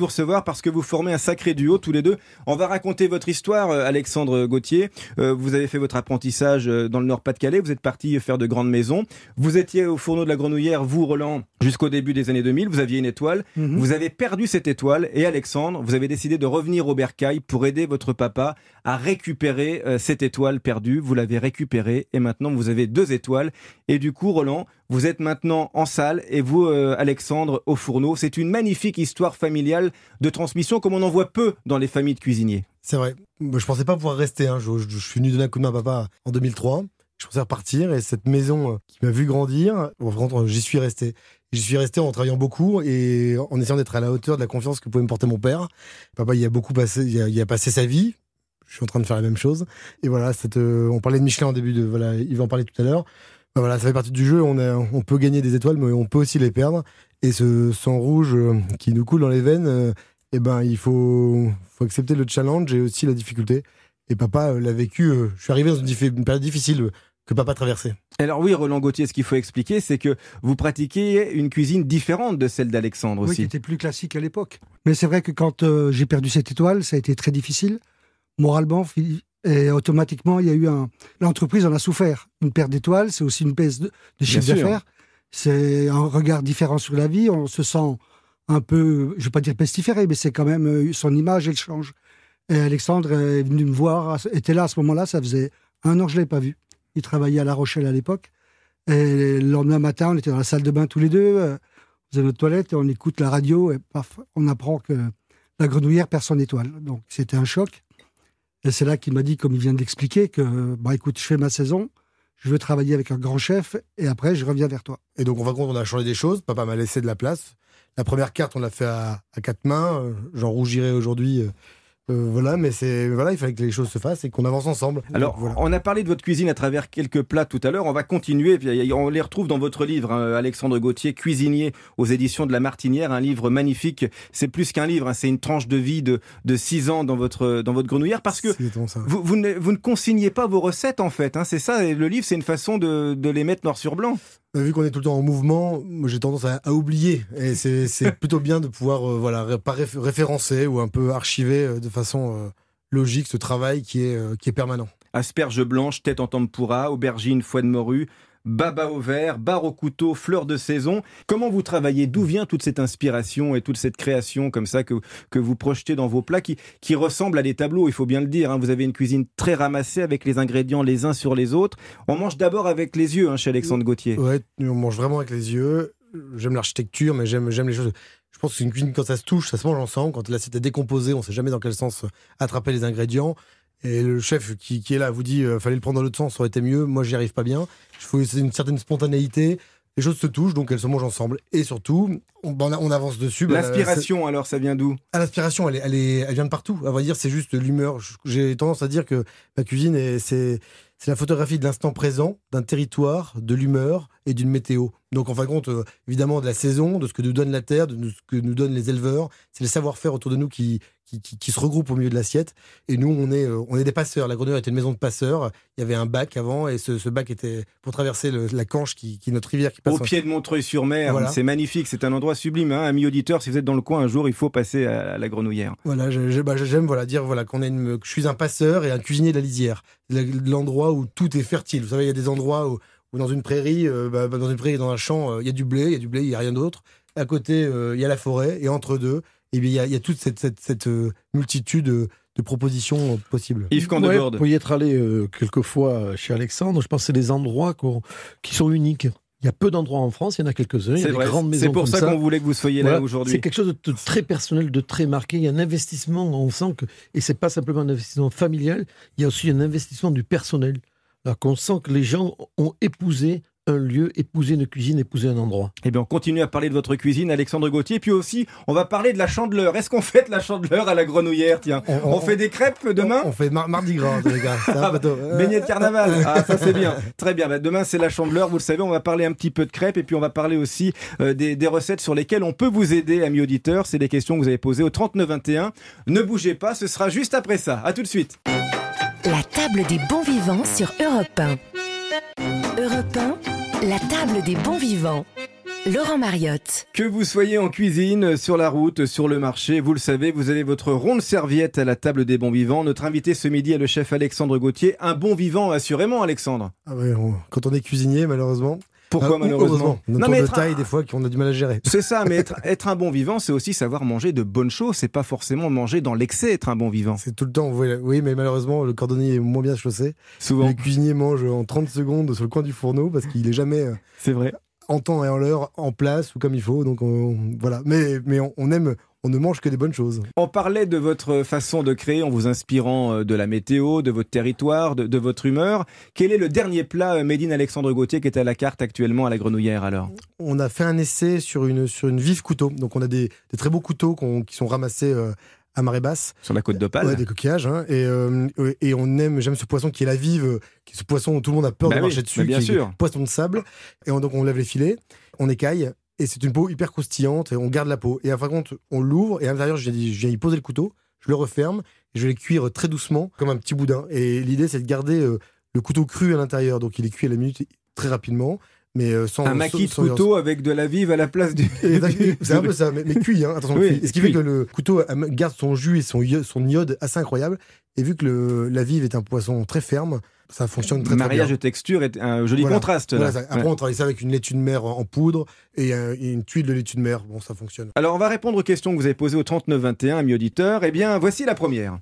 histoire parce que vous formez un sacré duo tous les deux. On va raconter votre histoire, Alexandre Gauthier. Euh, vous avez fait votre apprentissage dans le Nord-Pas-de-Calais. Vous êtes parti faire de grandes maisons. Vous étiez au fourneau de la Grenouillère, vous, Roland, jusqu'au début des années deux mille. Vous aviez une étoile. Mm-hmm. Vous avez perdu cette étoile. Et Alexandre, vous avez décidé de revenir au bercail pour aider votre papa à récupérer euh, cette étoile perdue. Vous l'avez récupérée et maintenant vous avez deux étoiles. Et du coup, Roland, vous êtes maintenant en salle et vous, euh, Alexandre, au fourneau. C'est une magnifique histoire familiale de transmission comme on en voit peu dans les familles de cuisiniers. C'est vrai. Je pensais pas pouvoir rester. Hein. Je, je, je suis venu donner un coup de main à papa en deux mille trois. Je pensais repartir et cette maison qui m'a vu grandir, bon, j'y suis resté. J'y suis resté en travaillant beaucoup et en essayant d'être à la hauteur de la confiance que pouvait me porter mon père. Papa, il a beaucoup passé, il a, il a passé sa vie. Je suis en train de faire la même chose. Et voilà, cette, euh, on parlait de Michelin au début, de, voilà, il va en parler tout à l'heure. Ben voilà, ça fait partie du jeu. On, a, on peut gagner des étoiles, mais on peut aussi les perdre. Et ce sang rouge euh, qui nous coule dans les veines, euh, eh ben, il faut, faut accepter le challenge et aussi la difficulté. Et papa euh, l'a vécu. Euh, je suis arrivé dans une, dif- une période difficile euh, que papa traversait. Alors oui, Roland Gauthier, ce qu'il faut expliquer, c'est que vous pratiquez une cuisine différente de celle d'Alexandre aussi. Oui, qui était plus classique à l'époque. Mais c'est vrai que quand euh, j'ai perdu cette étoile, ça a été très difficile. Moralement, et automatiquement, il y a eu un... L'entreprise en a souffert. Une perte d'étoiles, c'est aussi une baisse de, de chiffre d'affaires. C'est un regard différent sur la vie. On se sent un peu, je ne vais pas dire pestiféré, mais c'est quand même son image, elle change. Et Alexandre est venu me voir, était là à ce moment-là, ça faisait un an que je ne l'avais pas vu. Il travaillait à La Rochelle à l'époque. Et le lendemain matin, on était dans la salle de bain tous les deux, on faisait notre toilette et on écoute la radio et paf, on apprend que la Grenouillère perd son étoile. Donc c'était un choc. Et c'est là qu'il m'a dit, comme il vient de l'expliquer, que bah écoute, je fais ma saison, je veux travailler avec un grand chef et après je reviens vers toi. Et donc on va compte, on a changé des choses. Papa m'a laissé de la place. La première carte, on l'a fait à, à quatre mains. J'en rougirai aujourd'hui. Euh, euh, voilà, mais c'est voilà, il fallait que les choses se fassent et qu'on avance ensemble. Alors, donc, voilà. On a parlé de votre cuisine à travers quelques plats tout à l'heure. On va continuer. Puis on les retrouve dans votre livre, hein, Alexandre Gauthier, cuisinier aux éditions de La Martinière, un livre magnifique. C'est plus qu'un livre, hein, c'est une tranche de vie de de six ans dans votre dans votre grenouillère, parce que vous vous ne, vous ne consignez pas vos recettes en fait. Hein, c'est ça. Et le livre, c'est une façon de de les mettre noir sur blanc. Vu qu'on est tout le temps en mouvement, moi j'ai tendance à, à oublier. Et c'est, c'est plutôt bien de pouvoir euh, voilà, pas réf- référencer ou un peu archiver euh, de façon euh, logique ce travail qui est, euh, qui est permanent. Asperges blanches, tête en tempura, aubergine, foie de morue, baba au vert, bar au couteau, fleurs de saison. Comment vous travaillez ? D'où vient toute cette inspiration et toute cette création comme ça que, que vous projetez dans vos plats qui, qui ressemblent à des tableaux, il faut bien le dire. Hein. Vous avez une cuisine très ramassée avec les ingrédients les uns sur les autres. On mange d'abord avec les yeux, hein, chez Alexandre Gauthier. Ouais, on mange vraiment avec les yeux. J'aime l'architecture, mais j'aime, j'aime les choses. Je pense que c'est une cuisine, quand ça se touche, ça se mange ensemble. Quand l'assiette est décomposée, on ne sait jamais dans quel sens attraper les ingrédients. Et le chef qui, qui est là vous dit qu'il euh, fallait le prendre dans l'autre sens, ça aurait été mieux. Moi, j'y arrive pas bien. Il faut une certaine spontanéité. Les choses se touchent, donc elles se mangent ensemble. Et surtout, on, on avance dessus. L'inspiration, bah, alors, ça vient d'où ? Ah, l'inspiration, elle, est, elle, est, elle vient de partout. À vrai dire, c'est juste l'humeur. J'ai tendance à dire que ma cuisine, est, c'est, c'est la photographie de l'instant présent, d'un territoire, de l'humeur et d'une météo. Donc, en fin de compte, euh, évidemment, de la saison, de ce que nous donne la terre, de ce que nous donnent les éleveurs. C'est le savoir-faire autour de nous qui, qui, qui, qui se regroupe au milieu de l'assiette. Et nous, on est, euh, on est des passeurs. La Grenouillère était une maison de passeurs. Il y avait un bac avant, et ce, ce bac était pour traverser le, la Canche, qui, qui est notre rivière qui passe. Au pied de Montreuil-sur-Mer, voilà. C'est magnifique. C'est un endroit sublime. Hein. Amis auditeurs, si vous êtes dans le coin un jour, il faut passer à la Grenouillère. Voilà, j'aime, bah, j'aime voilà, dire voilà, qu'on est une, que je suis un passeur et un cuisinier de la lisière. L'endroit où tout est fertile. Vous savez, il y a des endroits où, où dans une prairie, euh, bah, dans une prairie, dans un champ, il euh, y a du blé, il y a du blé, il n'y a rien d'autre. À côté, il euh, y a la forêt, et entre deux, il y, y, y a toute cette, cette, cette euh, multitude de, de propositions euh, possibles. Yves Candeborde. Ouais, pour y être allé euh, quelques fois chez Alexandre, je pense que c'est des endroits qui sont uniques. Il y a peu d'endroits en France, il y en a quelques-uns. Il y a des grandes maisons. C'est pour ça, ça qu'on voulait que vous soyez voilà. là aujourd'hui. C'est quelque chose de très personnel, de très marqué. Il y a un investissement, on sent que, et c'est pas simplement un investissement familial, il y a aussi un investissement du personnel. Alors qu'on sent que les gens ont épousé un lieu, épouser une cuisine, épouser un endroit. Eh bien, on continue à parler de votre cuisine, Alexandre Gauthier, puis aussi, on va parler de la chandeleur. Est-ce qu'on fête la chandeleur à la Grenouillère, tiens? On, on, on fait des crêpes demain? On fait mar- mardi gras, les gars. Ah, beignet de carnaval. Ah, ça c'est bien. Très bien. Bah, demain, c'est la chandeleur. Vous le savez, on va parler un petit peu de crêpes, et puis on va parler aussi euh, des, des recettes sur lesquelles on peut vous aider, amis auditeurs. C'est des questions que vous avez posées au trente-neuf vingt et un. Ne bougez pas, ce sera juste après ça. À tout de suite. La table des bons vivants sur Europe un. Europe un, la table des bons vivants. Laurent Mariotte. Que vous soyez en cuisine, sur la route, sur le marché, vous le savez, vous avez votre ronde serviette à la table des bons vivants. Notre invité ce midi est le chef Alexandre Gauthier. Un bon vivant, assurément, Alexandre. Ah ouais, on- quand on est cuisinier, malheureusement. Pourquoi Ah, malheureusement Notre Non, tour mais de être taille, un- des fois, qu'on a du mal à gérer. C'est ça, mais être, être un bon vivant, c'est aussi savoir manger de bonnes choses. C'est pas forcément manger dans l'excès, être un bon vivant. C'est tout le temps, oui, oui, mais malheureusement, le cordonnier est moins bien chaussé. Souvent. Le cuisinier mange en trente secondes sur le coin du fourneau parce qu'il est jamais euh, C'est vrai. en temps et en l'heure, en place ou comme il faut. Donc on- voilà. Mais, mais on, on aime, on ne mange que des bonnes choses. On parlait de votre façon de créer en vous inspirant euh, de la météo, de votre territoire, de, de votre humeur. Quel est le dernier plat euh, made in Alexandre Gauthier qui est à la carte actuellement à la Grenouillère alors? On a fait un essai sur une, sur une vive couteau. Donc on a des, des très beaux couteaux qu'on- qui sont ramassés euh, à marée basse. Sur la côte d'Opale. Ouais, des coquillages. Hein, et, euh, et on aime, j'aime ce poisson qui est la vive, euh, qui est ce poisson où tout le monde a peur Bah de oui, marcher dessus. mais bien qui est sûr. Poisson de sable. Et on, donc on lève les filets, on écaille. Et c'est une peau hyper croustillante et on garde la peau. Et par contre, on l'ouvre et à l'intérieur, je viens, je viens y poser le couteau, je le referme et je vais le cuire très doucement, comme un petit boudin. Et l'idée, c'est de garder euh, le couteau cru à l'intérieur. Donc il est cuit à la minute très rapidement. Mais euh, sans, Un maquis de sans- sans- couteau avec de la vive à la place du... Et c'est un peu ça, mais, mais cuit, hein, attention, Oui, cuit. Et ce qui cuit. fait que le couteau euh, garde son jus et son iode, son iode assez incroyable. Et vu que le, la vive est un poisson très ferme, ça fonctionne très, très bien. Mariage de texture est un joli Voilà. contraste. Voilà, là. ça. Après, Ouais. on travaille ça avec une laitue de mer en en poudre et, euh, et une tuile de laitue de mer. Bon, ça fonctionne. Alors on va répondre aux questions que vous avez posées au trente-neuf vingt et un, amis auditeurs. Eh bien, voici la première.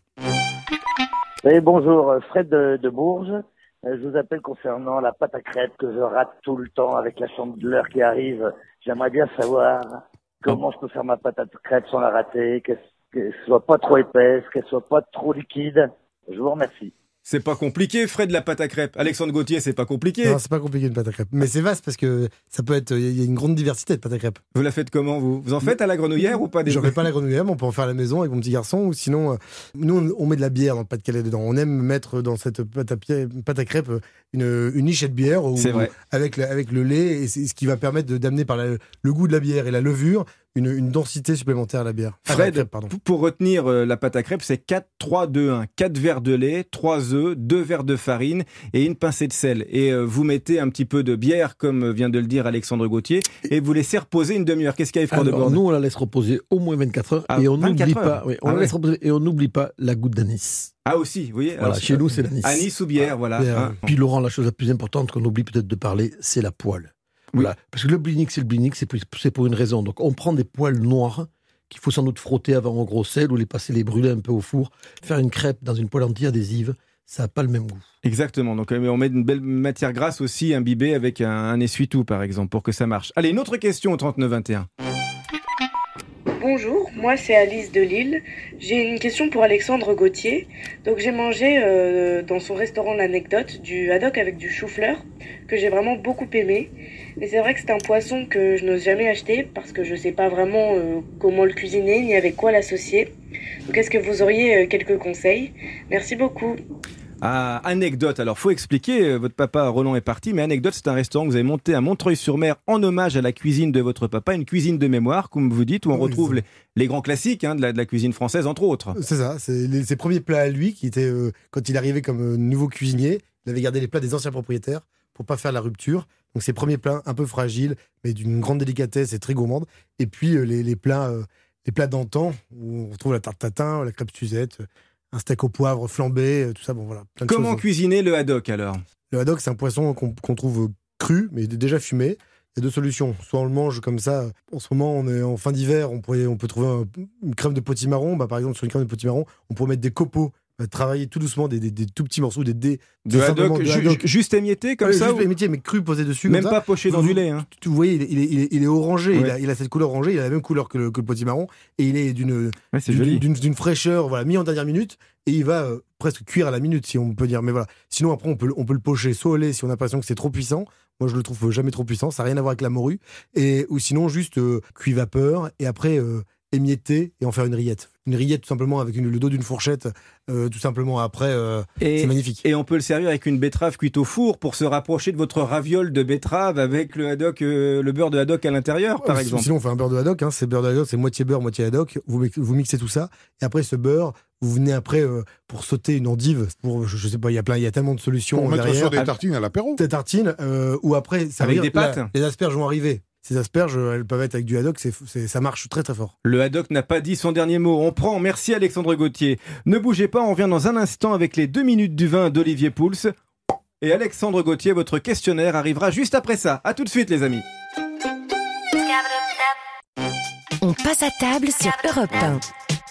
Oui, bonjour, euh, Fred de, de Bourges. Euh, Je vous appelle concernant la pâte à crêpes que je rate tout le temps avec la chandeleur qui arrive. J'aimerais bien savoir comment je peux faire ma pâte à crêpes sans la rater, qu'elle qu'elle soit pas trop épaisse, qu'elle soit pas trop liquide. Je vous remercie. C'est pas compliqué, Fred, la pâte à crêpes. Alexandre Gauthier, c'est pas compliqué. Non, c'est pas compliqué une pâte à crêpes. Mais c'est vaste parce que ça peut être. Il y a une grande diversité de pâtes à crêpes. Vous la faites comment, vous Vous en faites à la grenouillère ou pas des... J'en fais pas à la grenouillère, mais on peut en faire à la maison avec mon petit garçon. Ou sinon, euh, nous, on, on met de la bière dans le Pas-de-Calais dedans. On aime mettre dans cette pâte à, pi- pâte à crêpes une, une nichette de bière ou- C'est vrai. avec, la- avec le lait. Et c'est ce qui va permettre de- d'amener par la- le goût de la bière et la levure une, une densité supplémentaire à la bière. Ah, la Fred, crêpe, pardon. p- pour retenir euh, la pâte à crêpes, c'est quatre, trois, deux, un. quatre verres de lait, trois œufs, deux verres de farine et une pincée de sel. Et euh, vous mettez un petit peu de bière, comme vient de le dire Alexandre Gauthier, et vous laissez reposer une demi-heure. Qu'est-ce qu'il y a, Fred de Alors, Bordeaux nous, on la laisse reposer au moins vingt-quatre heures Ah, et on vingt-quatre n'oublie heures. pas, oui, on Ah la ouais. laisse reposer et on n'oublie pas la goutte d'anis. Ah aussi, vous voyez. Voilà, Alors, chez nous, c'est l'anis. Anis ou bière, voilà. Bière. Hein. Puis Laurent, la chose la plus importante qu'on oublie peut-être de parler, c'est la poêle. Voilà. Parce que le blinik, c'est le blinik, c'est pour, c'est pour une raison. Donc on prend des poêles noires qu'il faut sans doute frotter avant au gros sel ou les passer, les brûler un peu au four. Faire une crêpe dans une poêle anti-adhésive, ça n'a pas le même goût. Exactement. Donc euh, on met une belle matière grasse aussi imbibée avec un, un essuie-tout, par exemple, pour que ça marche. Allez, une autre question au trente-neuf vingt et un. Bonjour, moi c'est Alice de Lille. J'ai une question pour Alexandre Gauthier. Donc j'ai mangé euh, dans son restaurant L'Anecdote du haddock avec du chou-fleur que j'ai vraiment beaucoup aimé. Mais c'est vrai que c'est un poisson que je n'ose jamais acheter parce que je sais pas vraiment euh, comment le cuisiner ni avec quoi l'associer. Donc est-ce que vous auriez euh, quelques conseils? Merci beaucoup. Ah, anecdote. Alors, faut expliquer. euh, Votre papa Roland est parti, mais Anecdote, c'est un restaurant que vous avez monté à Montreuil-sur-Mer en hommage à la cuisine de votre papa, une cuisine de mémoire, comme vous dites, où on Oui, retrouve c'est- les, les grands classiques hein, de, la, de la cuisine française, entre autres. C'est ça, c'est les- ses premiers plats à lui qui étaient, euh, quand il arrivait comme euh, nouveau cuisinier, il avait gardé les plats des anciens propriétaires pour pas faire la rupture. Donc ses premiers plats un peu fragiles, mais d'une grande délicatesse et très gourmande. Et puis euh, les, les plats, euh, les plats d'antan, où on retrouve la tarte tatin, la crêpe Suzette, un steak au poivre flambé, euh, tout ça, bon voilà. Plein de Comment choses. cuisiner le haddock alors? Le haddock, c'est un poisson qu'on qu'on trouve cru, mais déjà fumé. Il y a deux solutions. Soit on le mange comme ça. En ce moment, on est en fin d'hiver, on, pourrait, on peut trouver un- une crème de potimarron. Bah, par exemple, sur une crème de potimarron, on pourrait mettre des copeaux, bah, travailler tout doucement des, des- des tout petits morceaux, des dés. De tout simplement haddock, de ju- haddock. juste émietté comme Ouais, ça juste ou- émietté, mais cru posé dessus. Même comme ça. pas poché dans Vous- du lait, hein. tu- Vous voyez, il est, il est- il est- il est orangé. Ouais. Il, a, il a cette couleur orangée. Il a la même couleur que le, que le potimarron. Et il est d'une Ouais, c'est d'une- joli. d'une d'une fraîcheur, voilà, mis en dernière minute. Et il va euh, presque cuire à la minute, si on peut dire. Mais voilà. Sinon, après, on peut, on peut le pocher soit au lait si on a l'impression que c'est trop puissant. Moi, je le trouve jamais trop puissant. Ça n'a rien à voir avec la morue. Et, ou sinon, juste euh, cuit vapeur. Et après, euh, émietter et en faire une rillette. Une rillette, tout simplement, avec une- le dos d'une fourchette. euh, tout simplement, après, euh, Et, c'est magnifique. et on peut le servir avec une betterave cuite au four pour se rapprocher de votre raviole de betterave avec le haddock, euh, le beurre de haddock à l'intérieur, par Euh, exemple. Sinon, on fait un beurre de haddock. Hein. C'est beurre de haddock, c'est moitié beurre, moitié haddock. Vous, mix- vous mixez tout ça. Et après, ce beurre, vous venez après euh, pour sauter une endive. Pour, je, je sais pas, il y a plein, il y a tellement de solutions. Pour mettre derrière. sur des Ah, tartines à l'apéro. Des tartines, euh, ou après, ça Avec veut des dire, pâtes. là, les asperges vont arriver. ces asperges, elles peuvent être avec du haddock, c'est, c'est, ça marche très très fort. Le haddock n'a pas dit son dernier mot. On prend. Merci Alexandre Gauthier. Ne bougez pas, on revient dans un instant avec les deux minutes du vin d'Olivier Pouls. Et Alexandre Gauthier, votre questionnaire arrivera juste après ça. À tout de suite les amis. On passe à table sur Europe un.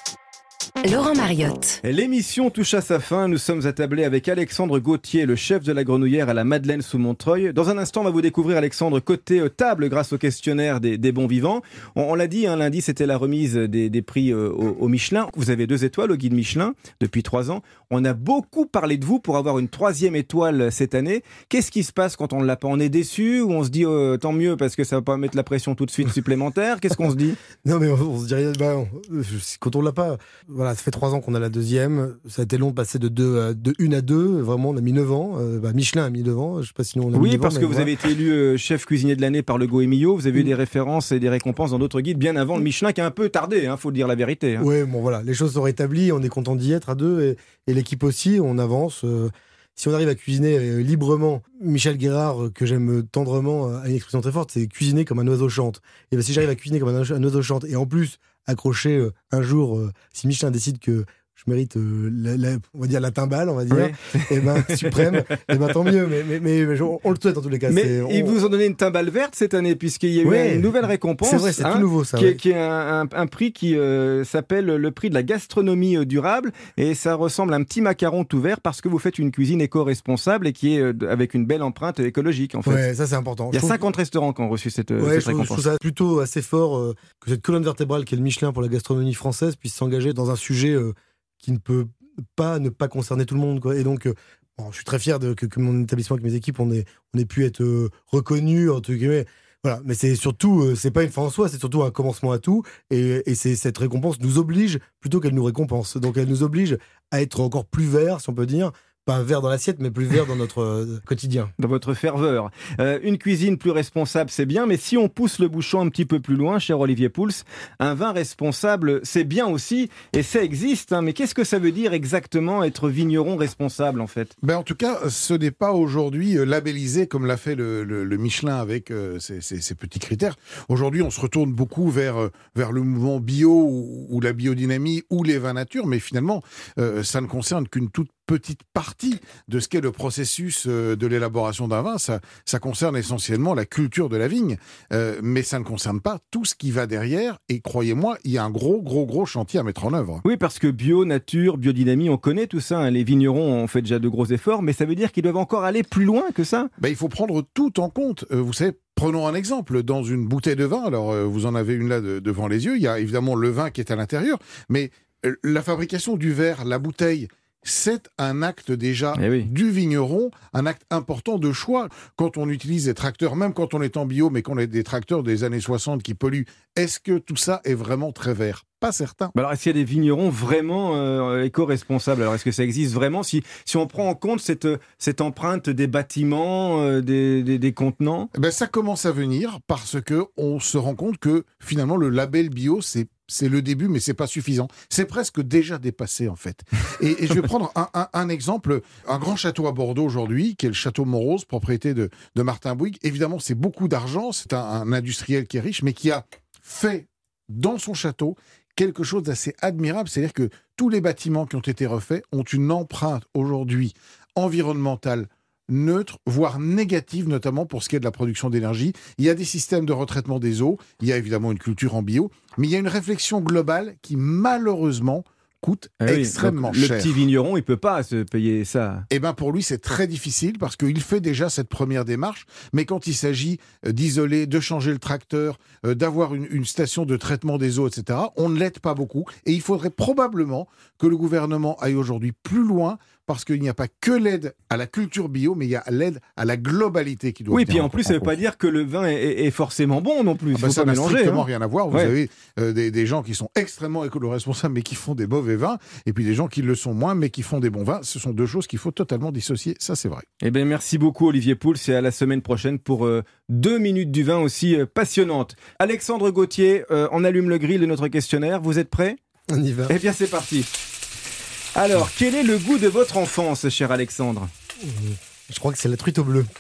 Laurent Mariotte. L'émission touche à sa fin. Nous sommes attablés avec Alexandre Gauthier, le chef de la grenouillère à la Madeleine sous Montreuil. Dans un instant, on va vous découvrir, Alexandre, côté euh, table grâce au questionnaire des, des bons vivants. On, on l'a dit, hein, lundi, c'était la remise des, des prix euh, au, au Michelin. Vous avez deux étoiles au guide Michelin depuis trois ans. On a beaucoup parlé de vous pour avoir une troisième étoile cette année. Qu'est-ce qui se passe quand on ne l'a pas? On est déçu ou on se dit euh, tant mieux parce que ça va pas mettre la pression tout de suite supplémentaire? Qu'est-ce qu'on se dit? Non, mais on, on se dirait, bah, on, quand on l'a pas, voilà, ça fait trois ans qu'on a la deuxième. Ça a été long de passer de, deux à, de une à deux. Vraiment, on a mis neuf ans. Euh, bah, Michelin a mis neuf ans. Je sais pas si nous on a oui, mis parce ans, que vous voilà. avez été élu euh, chef cuisinier de l'année par le Goemio. Vous avez eu des références et des récompenses dans d'autres guides bien avant le Michelin qui a un peu tardé, hein, faut dire la vérité. Hein. Oui, bon voilà, les choses sont rétablies. On est content d'y être à deux et, et l'équipe aussi. On avance. Euh, si on arrive à cuisiner euh, librement, Michel Guérard, euh, que j'aime tendrement, euh, a une expression très forte, c'est cuisiner comme un oiseau chante. Et ben, si j'arrive à cuisiner comme un, un oiseau chante et en plus accrocher euh, un jour, euh, si Michelin décide que je mérite, euh, la, la, on va dire, la timbale, on va dire, ouais. Et ben, suprême, et ben, tant mieux, mais, mais, mais, mais on, on le souhaite en tous les cas. Mais c'est, ils on... vous ont donné une timbale verte cette année, puisqu'il y a eu ouais. une nouvelle récompense. C'est vrai, c'est hein, tout nouveau, ça. Qui, ouais. est, qui est un, un, un prix qui euh, s'appelle le prix de la gastronomie euh, durable, et ça ressemble à un petit macaron tout vert parce que vous faites une cuisine éco-responsable et qui est euh, avec une belle empreinte écologique, en fait. Ouais, ça, c'est important. Il y a je cinquante trouve... restaurants qui ont reçu cette, ouais, cette je récompense. Trouve, je trouve ça plutôt assez fort euh, que cette colonne vertébrale qui est le Michelin pour la gastronomie française puisse s'engager dans un sujet euh, qui ne peut pas ne pas concerner tout le monde, quoi. Et donc euh, bon, je suis très fier de, que, que mon établissement, que mes équipes, on ait, on ait pu être euh, reconnus, entre guillemets. Voilà, mais c'est surtout, euh, c'est pas une fin en soi, c'est surtout un commencement à tout, et, et c'est, cette récompense nous oblige plutôt qu'elle nous récompense. Donc elle nous oblige à être encore plus vert, si on peut dire. Pas vert dans l'assiette, mais plus vert dans notre euh, quotidien. Dans votre ferveur. Euh, une cuisine plus responsable, c'est bien, mais si on pousse le bouchon un petit peu plus loin, cher Olivier Pouls, un vin responsable, c'est bien aussi, et ça existe, hein, mais qu'est-ce que ça veut dire exactement être vigneron responsable, en fait? Ben, en tout cas, ce n'est pas aujourd'hui labellisé comme l'a fait le, le, le Michelin avec euh, ses, ses, ses petits critères. Aujourd'hui, on se retourne beaucoup vers, euh, vers le mouvement bio ou, ou la biodynamie ou les vins nature, mais finalement, euh, ça ne concerne qu'une toute petite partie de ce qu'est le processus de l'élaboration d'un vin. Ça, ça concerne essentiellement la culture de la vigne, euh, mais ça ne concerne pas tout ce qui va derrière. Et croyez-moi, il y a un gros, gros, gros chantier à mettre en œuvre. Oui, parce que bio, nature, biodynamie, on connaît tout ça. Hein. Les vignerons ont fait déjà de gros efforts, mais ça veut dire qu'ils doivent encore aller plus loin que ça. Ben, il faut prendre tout en compte. Euh, vous savez, prenons un exemple. Dans une bouteille de vin, alors euh, vous en avez une là de, devant les yeux, il y a évidemment le vin qui est à l'intérieur, mais euh, la fabrication du verre, la bouteille, c'est un acte déjà eh oui. du vigneron, un acte important de choix. Quand on utilise des tracteurs, même quand on est en bio, mais qu'on a des tracteurs des années soixante qui polluent, est-ce que tout ça est vraiment très vert? Pas certain. Alors, est-ce qu'il y a des vignerons vraiment euh, éco-responsables? Alors, est-ce que ça existe vraiment si, si on prend en compte cette, cette empreinte des bâtiments, euh, des, des, des contenants? Ben, ça commence à venir parce que on se rend compte que finalement le label bio, c'est C'est le début, mais c'est pas suffisant. C'est presque déjà dépassé, en fait. Et, et je vais prendre un, un, un exemple. Un grand château à Bordeaux aujourd'hui, qui est le château Montrose, propriété de, de Martin Bouygues. Évidemment, c'est beaucoup d'argent. C'est un, un industriel qui est riche, mais qui a fait dans son château quelque chose d'assez admirable. C'est-à-dire que tous les bâtiments qui ont été refaits ont une empreinte aujourd'hui environnementale neutre, voire négative, notamment pour ce qui est de la production d'énergie. Il y a des systèmes de retraitement des eaux, il y a évidemment une culture en bio, mais il y a une réflexion globale qui, malheureusement, coûte ah oui, extrêmement le cher. Le petit vigneron, il peut pas se payer ça. Eh bien, pour lui, c'est très difficile parce qu'il fait déjà cette première démarche, mais quand il s'agit d'isoler, de changer le tracteur, d'avoir une, une station de traitement des eaux, et cetera, on ne l'aide pas beaucoup. Et il faudrait probablement que le gouvernement aille aujourd'hui plus loin parce qu'il n'y a pas que l'aide à la culture bio, mais il y a l'aide à la globalité qui doit oui, venir. puis en plus, ça ne veut pas dire que le vin est, est forcément bon non plus. Il ah bah faut ça pas n'a mélanger. strictement hein. rien à voir. Vous ouais. avez euh, des, des gens qui sont extrêmement écolo-responsables, mais qui font des mauvais vins, et puis des gens qui le sont moins, mais qui font des bons vins. Ce sont deux choses qu'il faut totalement dissocier. Ça, c'est vrai. Eh bien, merci beaucoup, Olivier Pouls, et à la semaine prochaine pour euh, deux minutes du vin aussi euh, passionnantes. Alexandre Gauthier, euh, on allume le grill de notre questionnaire. Vous êtes prêts? On y va. Eh bien, c'est parti. Alors, quel est le goût de votre enfance, cher Alexandre? Je crois que c'est la truite au bleu.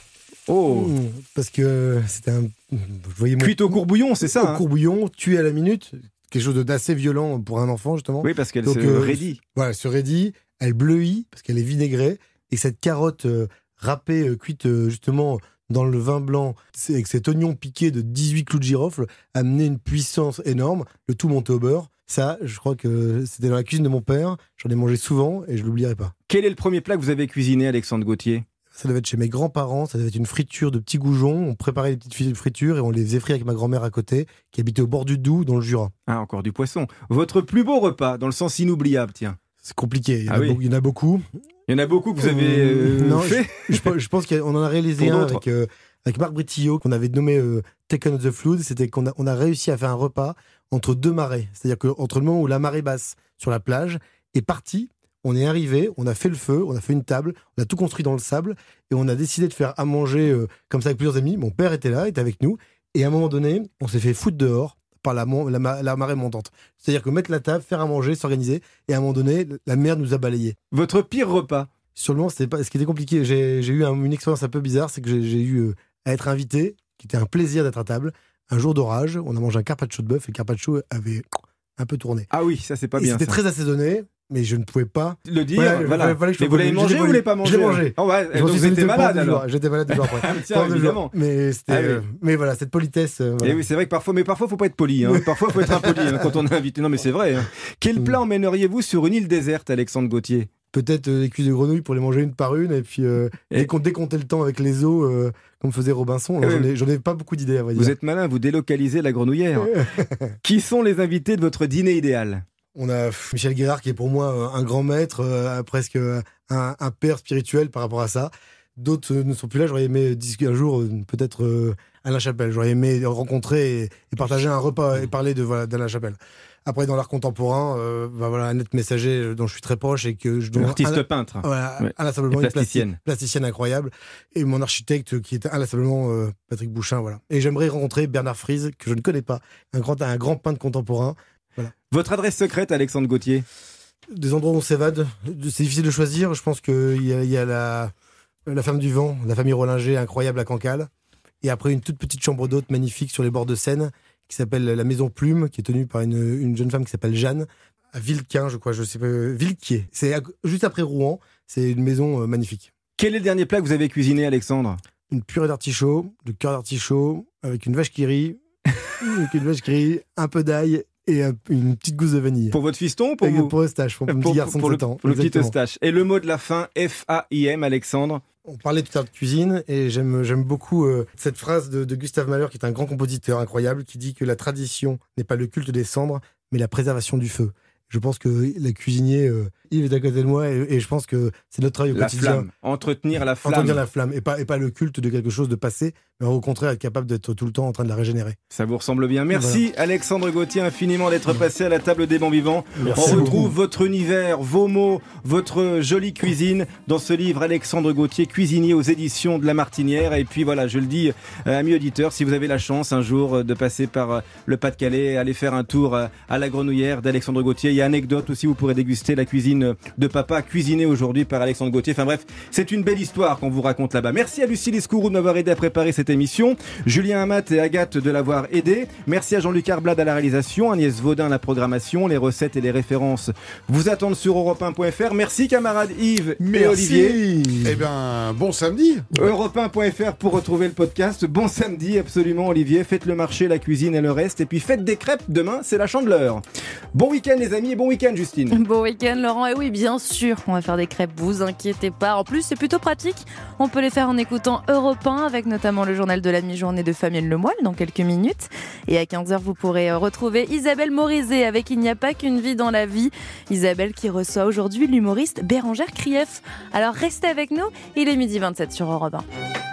Oh mmh, Parce que c'était un... Je voyais mon... Cuite au courbouillon, c'est ça Au hein courbouillon, tué à la minute, quelque chose d'assez violent pour un enfant, justement. Oui, parce qu'elle Donc, se euh, raidit. Voilà, elle se raidit, elle bleuit, parce qu'elle est vinaigrée, et cette carotte euh, râpée, euh, cuite euh, justement dans le vin blanc, avec cet oignon piqué de dix-huit clous de girofle, amenait une puissance énorme, le tout monté au beurre. Ça, je crois que c'était dans la cuisine de mon père, j'en ai mangé souvent, et je l'oublierai pas. Quel est le premier plat que vous avez cuisiné, Alexandre Gauthier ? Ça devait être chez mes grands-parents, ça devait être une friture de petits goujons. On préparait les petites filets de friture et on les faisait frire avec ma grand-mère à côté, qui habitait au bord du Doubs, dans le Jura. Ah, encore du poisson. Votre plus beau repas, dans le sens inoubliable, tiens. C'est compliqué, il y en, ah a, oui. beaucoup, il y en a beaucoup. Il y en a beaucoup que vous avez euh, non, fait je, je, je pense qu'on en a réalisé un avec, euh, avec Marc Britillo, qu'on avait nommé euh, Taken of the Flood. C'était qu'on a, on a réussi à faire un repas entre deux marées. C'est-à-dire qu'entre le moment où la marée basse sur la plage est partie, on est arrivé, on a fait le feu, on a fait une table, on a tout construit dans le sable et on a décidé de faire à manger euh, comme ça avec plusieurs amis. Mon père était là, était avec nous et à un moment donné, on s'est fait foutre dehors par la, la, la marée montante. C'est-à-dire que mettre la table, faire à manger, s'organiser et à un moment donné, la mer nous a balayés. Votre pire repas ? Sur le moment, c'était pas, ce qui était compliqué, j'ai, j'ai eu un, une expérience un peu bizarre, c'est que j'ai, j'ai eu euh, à être invité, qui était un plaisir d'être à table. Un jour d'orage, on a mangé un carpaccio de bœuf et le carpaccio avait un peu tourné. Ah oui, ça c'est pas et bien. C'était ça. très assaisonné. Mais je ne pouvais pas le dire. Voilà, voilà. Fallait, fallait mais vous l'avez mangé ou vous l'avez pas mangé? Je l'ai mangé. Oh ouais, donc vous étiez malade alors. J'étais malade deux jours après. Tiens, évidemment. Mais c'était, ah, oui. euh, mais voilà, cette politesse. Euh, voilà. Et oui, c'est vrai que parfois, mais parfois faut pas être poli. Hein. Parfois faut être impoli hein, quand on est invité. Non, mais c'est vrai. Hein. Quel plat emmèneriez-vous sur une île déserte, Alexandre Gauthier? Peut-être euh, les cuisses de grenouille pour les manger une par une et puis euh, et... décompter le temps avec les os euh, comme faisait Robinson. Alors, j'en, ai, j'en ai pas beaucoup d'idées à vrai dire. Vous êtes malin, vous délocalisez la grenouillère. Qui sont les invités de votre dîner idéal? On a Michel Guérard qui est pour moi un grand maître, euh, presque un, un père spirituel par rapport à ça. D'autres euh, ne sont plus là. J'aurais aimé discuter un jour, euh, peut-être euh, Alain Chapelle. J'aurais aimé rencontrer et, et partager un repas et parler de voilà, d'Alain Chapelle. Après, dans l'art contemporain, euh, bah voilà, Annette Messager, dont je suis très proche et que je dois. Artiste Anna, peintre. Voilà, ouais. inlassablement une plasticienne. Plastic, plasticienne incroyable. Et mon architecte qui est inlassablement euh, Patrick Bouchin. Voilà. Et j'aimerais rencontrer Bernard Fries, que je ne connais pas, un grand, un grand peintre contemporain. Voilà. Votre adresse secrète, Alexandre Gauthier? Des endroits où on s'évade. C'est difficile de choisir. Je pense qu'il y a, il y a la, la Femme du Vent, la famille Rollinger, incroyable à Cancale. Et après, une toute petite chambre d'hôte magnifique sur les bords de Seine, qui s'appelle la Maison Plume, qui est tenue par une, une jeune femme qui s'appelle Jeanne, à Villequin, je crois, je sais pas, Villequier. C'est à, juste après Rouen. C'est une maison euh, magnifique. Quel est le dernier plat que vous avez cuisiné, Alexandre? Une purée d'artichaut, du cœur d'artichaut, avec une vache qui rit, avec une vache qui rit, un peu d'ail et une petite gousse de vanille. Pour votre fiston ou pour et vous? Pour Eustache, pour, pour mon petit garçon pour de sept sept ans. ans. Pour le petit Eustache. Et le mot de la fin, F A I M, Alexandre? On parlait tout à l'heure de cuisine et j'aime, j'aime beaucoup euh, cette phrase de, de Gustave Mahler, qui est un grand compositeur incroyable, qui dit que la tradition n'est pas le culte des cendres, mais la préservation du feu. Je pense que le cuisinier, euh, Yves est à côté de moi et, et je pense que c'est notre travail au la quotidien. Flamme. Entretenir la flamme. Entretenir la flamme et pas, et pas le culte de quelque chose de passé, mais au contraire être capable d'être tout le temps en train de la régénérer. Ça vous ressemble bien. Merci voilà. Alexandre Gauthier infiniment d'être passé à la table des bons vivants. Merci On beaucoup. retrouve votre univers, vos mots, votre jolie cuisine dans ce livre Alexandre Gauthier, cuisinier aux éditions de La Martinière. Et puis voilà, je le dis à amis auditeurs, si vous avez la chance un jour de passer par le Pas-de-Calais, aller faire un tour à la Grenouillère d'Alexandre Gauthier. Il y a anecdote aussi, vous pourrez déguster la cuisine de papa, cuisinée aujourd'hui par Alexandre Gauthier. Enfin bref, c'est une belle histoire qu'on vous raconte là-bas. Merci à Lucie Lescourou de m'avoir aidé à préparer cette émission. Julien Amat et Agathe de l'avoir aidé. Merci à Jean-Luc Arblade à la réalisation, Agnès Vaudin à la programmation. Les recettes et les références vous attendent sur europe un point f r. Merci camarades Yves Merci. et Olivier. Eh bien, bon samedi. europe un point f r pour retrouver le podcast. Bon samedi, absolument Olivier. Faites le marché, la cuisine et le reste. Et puis faites des crêpes demain, c'est la Chandeleur. Bon week-end les amis et bon week-end Justine. Bon week-end Laurent. Et oui, bien sûr, on va faire des crêpes, vous inquiétez pas. En plus, c'est plutôt pratique. On peut les faire en écoutant Europe un avec notamment le journal de la mi-journée de Fabienne Lemoyle dans quelques minutes. Et à quinze heures, vous pourrez retrouver Isabelle Morizet avec Il n'y a pas qu'une vie dans la vie. Isabelle qui reçoit aujourd'hui l'humoriste Bérangère Krief. Alors restez avec nous, il est midi vingt-sept sur Europe un.